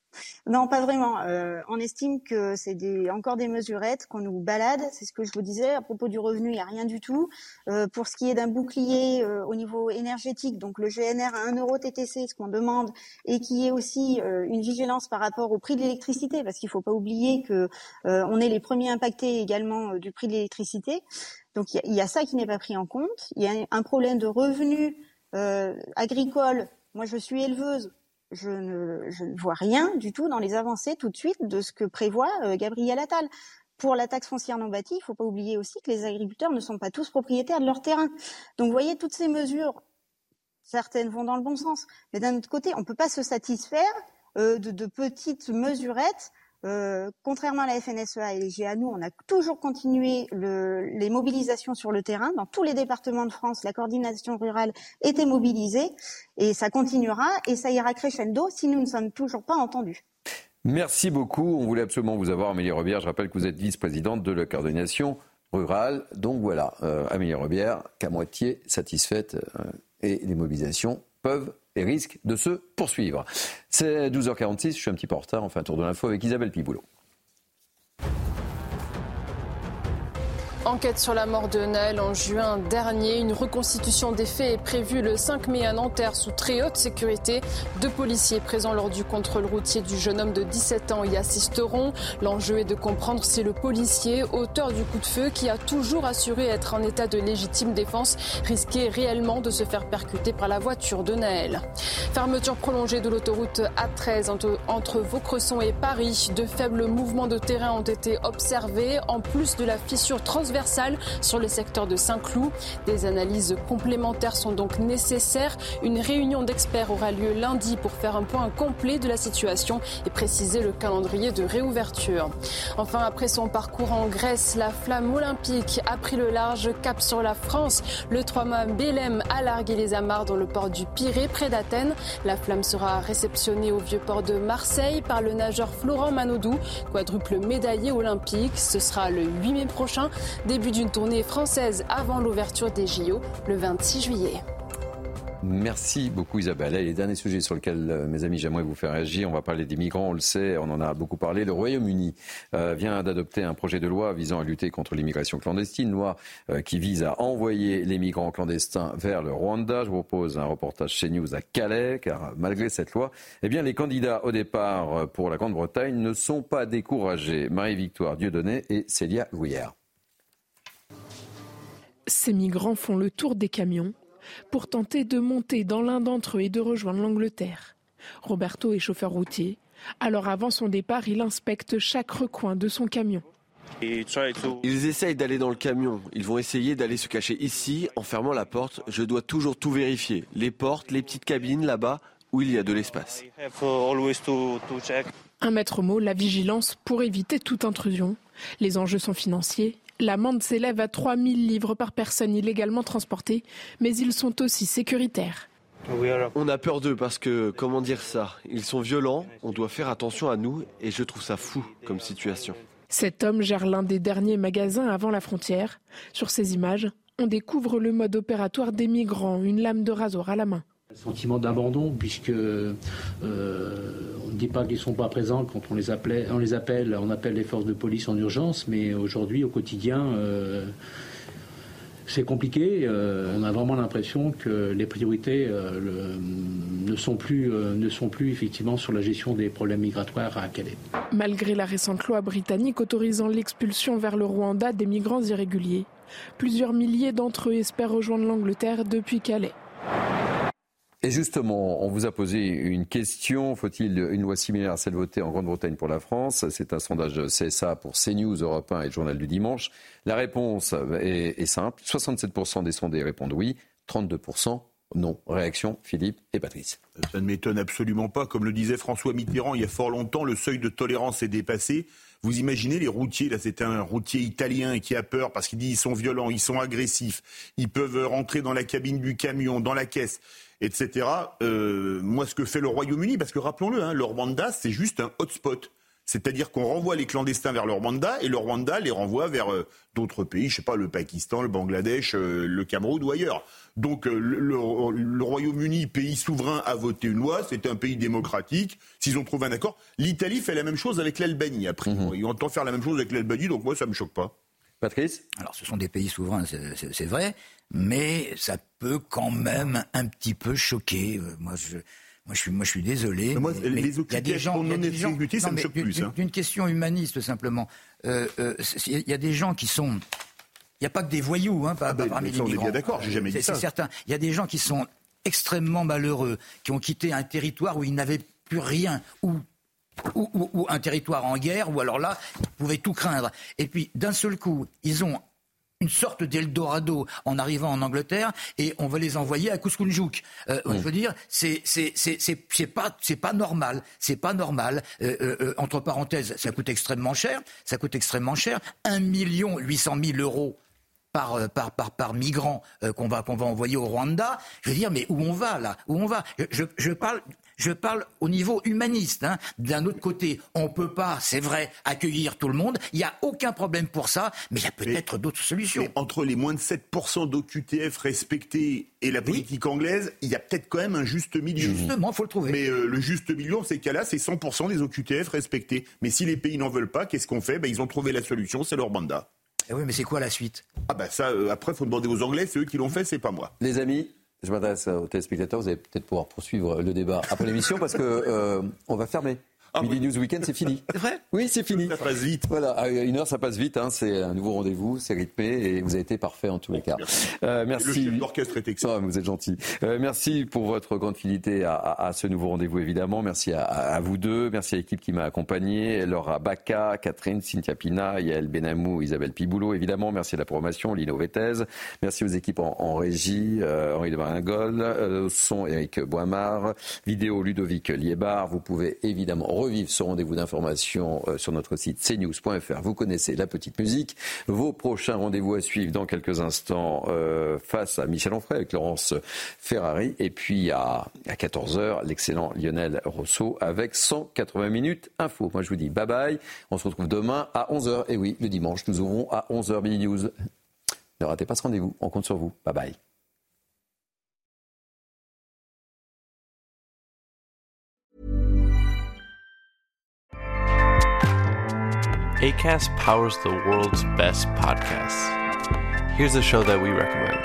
Non, pas vraiment. Euh, on estime que c'est des, encore des mesurettes, qu'on nous balade. C'est ce que je vous disais. À propos du revenu, il n'y a rien du tout. Euh, pour ce qui est d'un bouclier euh, au niveau énergétique, donc le G N R à un euro T T C, ce qu'on demande, et qui est aussi euh, une vigilance par rapport au prix de l'électricité, parce qu'il ne faut pas oublier que euh, on est les premiers impactés également euh, du prix de l'électricité. Donc il y, y a ça qui n'est pas pris en compte. Il y a un problème de revenus euh, agricoles. Moi, je suis éleveuse. Je ne, je ne vois rien du tout dans les avancées tout de suite de ce que prévoit euh, Gabriel Attal. Pour la taxe foncière non bâtie, il ne faut pas oublier aussi que les agriculteurs ne sont pas tous propriétaires de leur terrain. Donc, vous voyez, toutes ces mesures, certaines vont dans le bon sens, mais d'un autre côté, on ne peut pas se satisfaire euh, de, de petites mesurettes. Euh, contrairement à la F N S E A et les G A, nous, on a toujours continué le, les mobilisations sur le terrain. Dans tous les départements de France, la coordination rurale était mobilisée et ça continuera et ça ira crescendo si nous ne sommes toujours pas entendus. Merci beaucoup. On voulait absolument vous avoir, Amélie Rebière. Je rappelle que vous êtes vice-présidente de la coordination rurale. Donc voilà, euh, Amélie Rebière, qu'à moitié satisfaite euh, et les mobilisations peuvent et risquent de se poursuivre. C'est douze heures quarante-six, je suis un petit peu en retard, on fait un tour de l'info avec Isabelle Piboulot. Enquête sur la mort de Naël en juin dernier. Une reconstitution des faits est prévue le cinq mai à Nanterre sous très haute sécurité. Deux policiers présents lors du contrôle routier du jeune homme de dix-sept ans y assisteront. L'enjeu est de comprendre si le policier, auteur du coup de feu, qui a toujours assuré être en état de légitime défense, risquait réellement de se faire percuter par la voiture de Naël. Fermeture prolongée de l'autoroute A treize entre, entre Vaucresson et Paris. De faibles mouvements de terrain ont été observés, en plus de la fissure transversale sur le secteur de Saint-Cloud. Des analyses complémentaires sont donc nécessaires. Une réunion d'experts aura lieu lundi pour faire un point complet de la situation et préciser le calendrier de réouverture. Enfin, après son parcours en Grèce, la flamme olympique a pris le large cap sur la France. Le trois-mâts Belém a largué les amarres dans le port du Pirée, près d'Athènes. La flamme sera réceptionnée au vieux port de Marseille par le nageur Florent Manodou, quadruple médaillé olympique. Ce sera le huit mai prochain. Début d'une tournée française avant l'ouverture des J O le vingt-six juillet. Merci beaucoup Isabelle. Et les derniers sujets sur lesquels, mes amis, j'aimerais vous faire réagir, on va parler des migrants, on le sait, on en a beaucoup parlé. Le Royaume-Uni euh, vient d'adopter un projet de loi visant à lutter contre l'immigration clandestine, loi euh, qui vise à envoyer les migrants clandestins vers le Rwanda. Je vous propose un reportage chez News à Calais, car malgré cette loi, eh bien, les candidats au départ pour la Grande-Bretagne ne sont pas découragés. Marie-Victoire Dieudonné et Célia Louillère. Ces migrants font le tour des camions pour tenter de monter dans l'un d'entre eux et de rejoindre l'Angleterre. Roberto est chauffeur routier. Alors avant son départ, il inspecte chaque recoin de son camion. Ils essayent d'aller dans le camion. Ils vont essayer d'aller se cacher ici en fermant la porte. Je dois toujours tout vérifier. Les portes, les petites cabines là-bas où il y a de l'espace. Un maître mot, la vigilance pour éviter toute intrusion. Les enjeux sont financiers. L'amende s'élève à trois mille livres par personne illégalement transportée, mais ils sont aussi sécuritaires. On a peur d'eux parce que, comment dire ça, ils sont violents, on doit faire attention à nous et je trouve ça fou comme situation. Cet homme gère l'un des derniers magasins avant la frontière. Sur ces images, on découvre le mode opératoire des migrants, une lame de rasoir à la main. Le sentiment d'abandon, puisque euh, on ne dit pas qu'ils ne sont pas présents quand on les, appelait, on les appelle, on appelle les forces de police en urgence, mais aujourd'hui, au quotidien, euh, c'est compliqué. Euh, on a vraiment l'impression que les priorités euh, le, ne, sont plus, euh, ne sont plus effectivement sur la gestion des problèmes migratoires à Calais. Malgré la récente loi britannique autorisant l'expulsion vers le Rwanda des migrants irréguliers, plusieurs milliers d'entre eux espèrent rejoindre l'Angleterre depuis Calais. Et justement, on vous a posé une question. Faut-il une loi similaire à celle votée en Grande-Bretagne pour la France ? C'est un sondage de C S A pour CNews, Europe un et le Journal du Dimanche. La réponse est, est simple. soixante-sept pour cent des sondés répondent oui, trente-deux pour cent non. Réaction, Philippe et Patrice. Ça ne m'étonne absolument pas. Comme le disait François Mitterrand il y a fort longtemps, le seuil de tolérance est dépassé. Vous imaginez les routiers, là c'était un routier italien qui a peur parce qu'il dit ils sont violents, ils sont agressifs, ils peuvent rentrer dans la cabine du camion, dans la caisse, et cetera. Euh, moi ce que fait le Royaume-Uni, parce que rappelons-le, hein, le Rwanda c'est juste un hotspot. C'est-à-dire qu'on renvoie les clandestins vers le Rwanda et le Rwanda les renvoie vers euh, d'autres pays, je sais pas, le Pakistan, le Bangladesh, euh, le Cameroun ou ailleurs. Donc euh, le, le, le Royaume-Uni, pays souverain, a voté une loi, c'est un pays démocratique, s'ils ont trouvé un accord. L'Italie fait la même chose avec l'Albanie, après. Mmh. Ils entendent faire la même chose avec l'Albanie, donc moi ça me choque pas. Patrice ? Alors ce sont des pays souverains, c'est, c'est, c'est vrai, mais ça peut quand même un petit peu choquer. Euh, moi je... Moi je, suis, moi, je suis désolé. Mais moi, mais, les mais O Q T F non exécutés, ça me choque plus. D'une, hein. d'une question humaniste, simplement. Il euh, euh, y a des gens qui sont... Il n'y a pas que des voyous, hein, par, ah ben, parmi les migrants. On est bien d'accord, j'ai jamais c'est, dit ça. C'est certain. Il y a des gens qui sont extrêmement malheureux, qui ont quitté un territoire où ils n'avaient plus rien, ou ou, ou, ou un territoire en guerre, où alors là, ils pouvaient tout craindre. Et puis, d'un seul coup, ils ont une sorte d'Eldorado en arrivant en Angleterre et on va les envoyer à Kousskounjouk. Euh, mmh. Je veux dire, c'est c'est c'est c'est c'est pas c'est pas normal, c'est pas normal. Euh, euh, entre parenthèses, ça coûte extrêmement cher, ça coûte extrêmement cher, un million huit cent mille euros par par par par migrant euh, qu'on va qu'on va envoyer au Rwanda. Je veux dire, mais où on va là ? Où on va ? Je je, je parle. Je parle au niveau humaniste. Hein. D'un autre côté, on peut pas, c'est vrai, accueillir tout le monde. Il n'y a aucun problème pour ça, mais il y a peut-être mais, d'autres solutions. Mais entre les moins de sept pour cent d'O Q T F respectés et la politique oui. anglaise, il y a peut-être quand même un juste milieu. Justement, il faut le trouver. Mais euh, le juste milieu, dans ces cas-là, c'est cent pour cent des O Q T F respectés. Mais si les pays n'en veulent pas, qu'est-ce qu'on fait ? Ben, ils ont trouvé la solution, c'est le Rwanda. Eh oui, mais c'est quoi la suite ? Ah ben ça, euh, après, il faut demander aux Anglais, c'est eux qui l'ont fait, c'est pas moi. Les amis, je m'adresse aux téléspectateurs, vous allez peut-être pouvoir poursuivre le débat après l'émission parce que euh, on va fermer. Ah, Midi oui. News Weekend, c'est fini. C'est vrai ? Oui, c'est fini. Ça passe vite. Voilà, à une heure, ça passe vite. Hein. C'est un nouveau rendez-vous, c'est rythmé et vous avez été parfait en tous les cas. Merci. Euh, merci. Le chef d'orchestre est excellent. Oh, vous êtes gentil. Euh, merci pour votre grande fidélité à, à, à ce nouveau rendez-vous, évidemment. Merci à, à vous deux. Merci à l'équipe qui m'a accompagné. Laura Baca, Catherine, Cynthia Pina, Yael Benamou, Isabelle Piboulot, évidemment. Merci à la programmation, Lino Vettez. Merci aux équipes en, en régie, euh, Henri de Maringol, euh, son Éric Boimard, vidéo Ludovic Liébar. Vous pouvez évidemment revivre ce rendez-vous d'information euh, sur notre site c news point f r. Vous connaissez la petite musique. Vos prochains rendez-vous à suivre dans quelques instants euh, face à Michel Onfray avec Laurence Ferrari. Et puis à, à quatorze heures, l'excellent Lionel Rousseau avec cent quatre-vingts minutes info. Moi je vous dis bye bye. On se retrouve demain à onze heures. Et oui, le dimanche, nous ouvrons à onze heures Midi News. Ne ratez pas ce rendez-vous. On compte sur vous. Bye bye. Acast powers the world's best podcasts. Here's a show that we recommend.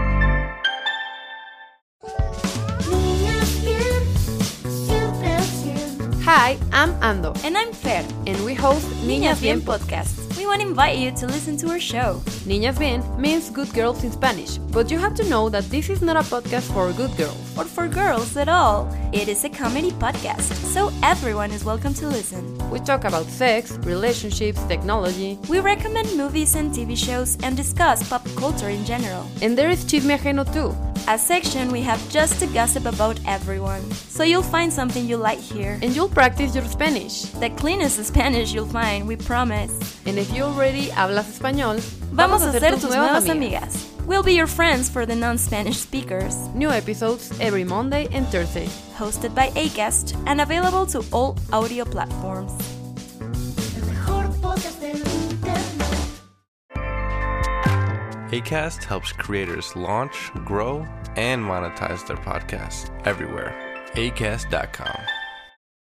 Hi, I'm Ando. And I'm Fer. And we host Niñas Bien Podcast. We want to invite you to listen to our show. Niñas Bien means good girls in Spanish, but you have to know that this is not a podcast for good girls. Or for girls at all. It is a comedy podcast, so everyone is welcome to listen. We talk about sex, relationships, technology. We recommend movies and T V shows and discuss pop culture in general. And there is Chisme Ajeno too. A section we have just to gossip about everyone. So you'll find something you like here. And you'll practice your Spanish. The cleanest Spanish you'll find, we promise. And if you already hablas español, vamos a ser tus nuevas amigas. We'll be your friends for the non-Spanish speakers. New episodes every Monday and Thursday. Hosted by Acast and available to all audio platforms. Acast helps creators launch, grow, and monetize their podcasts everywhere. acast dot com.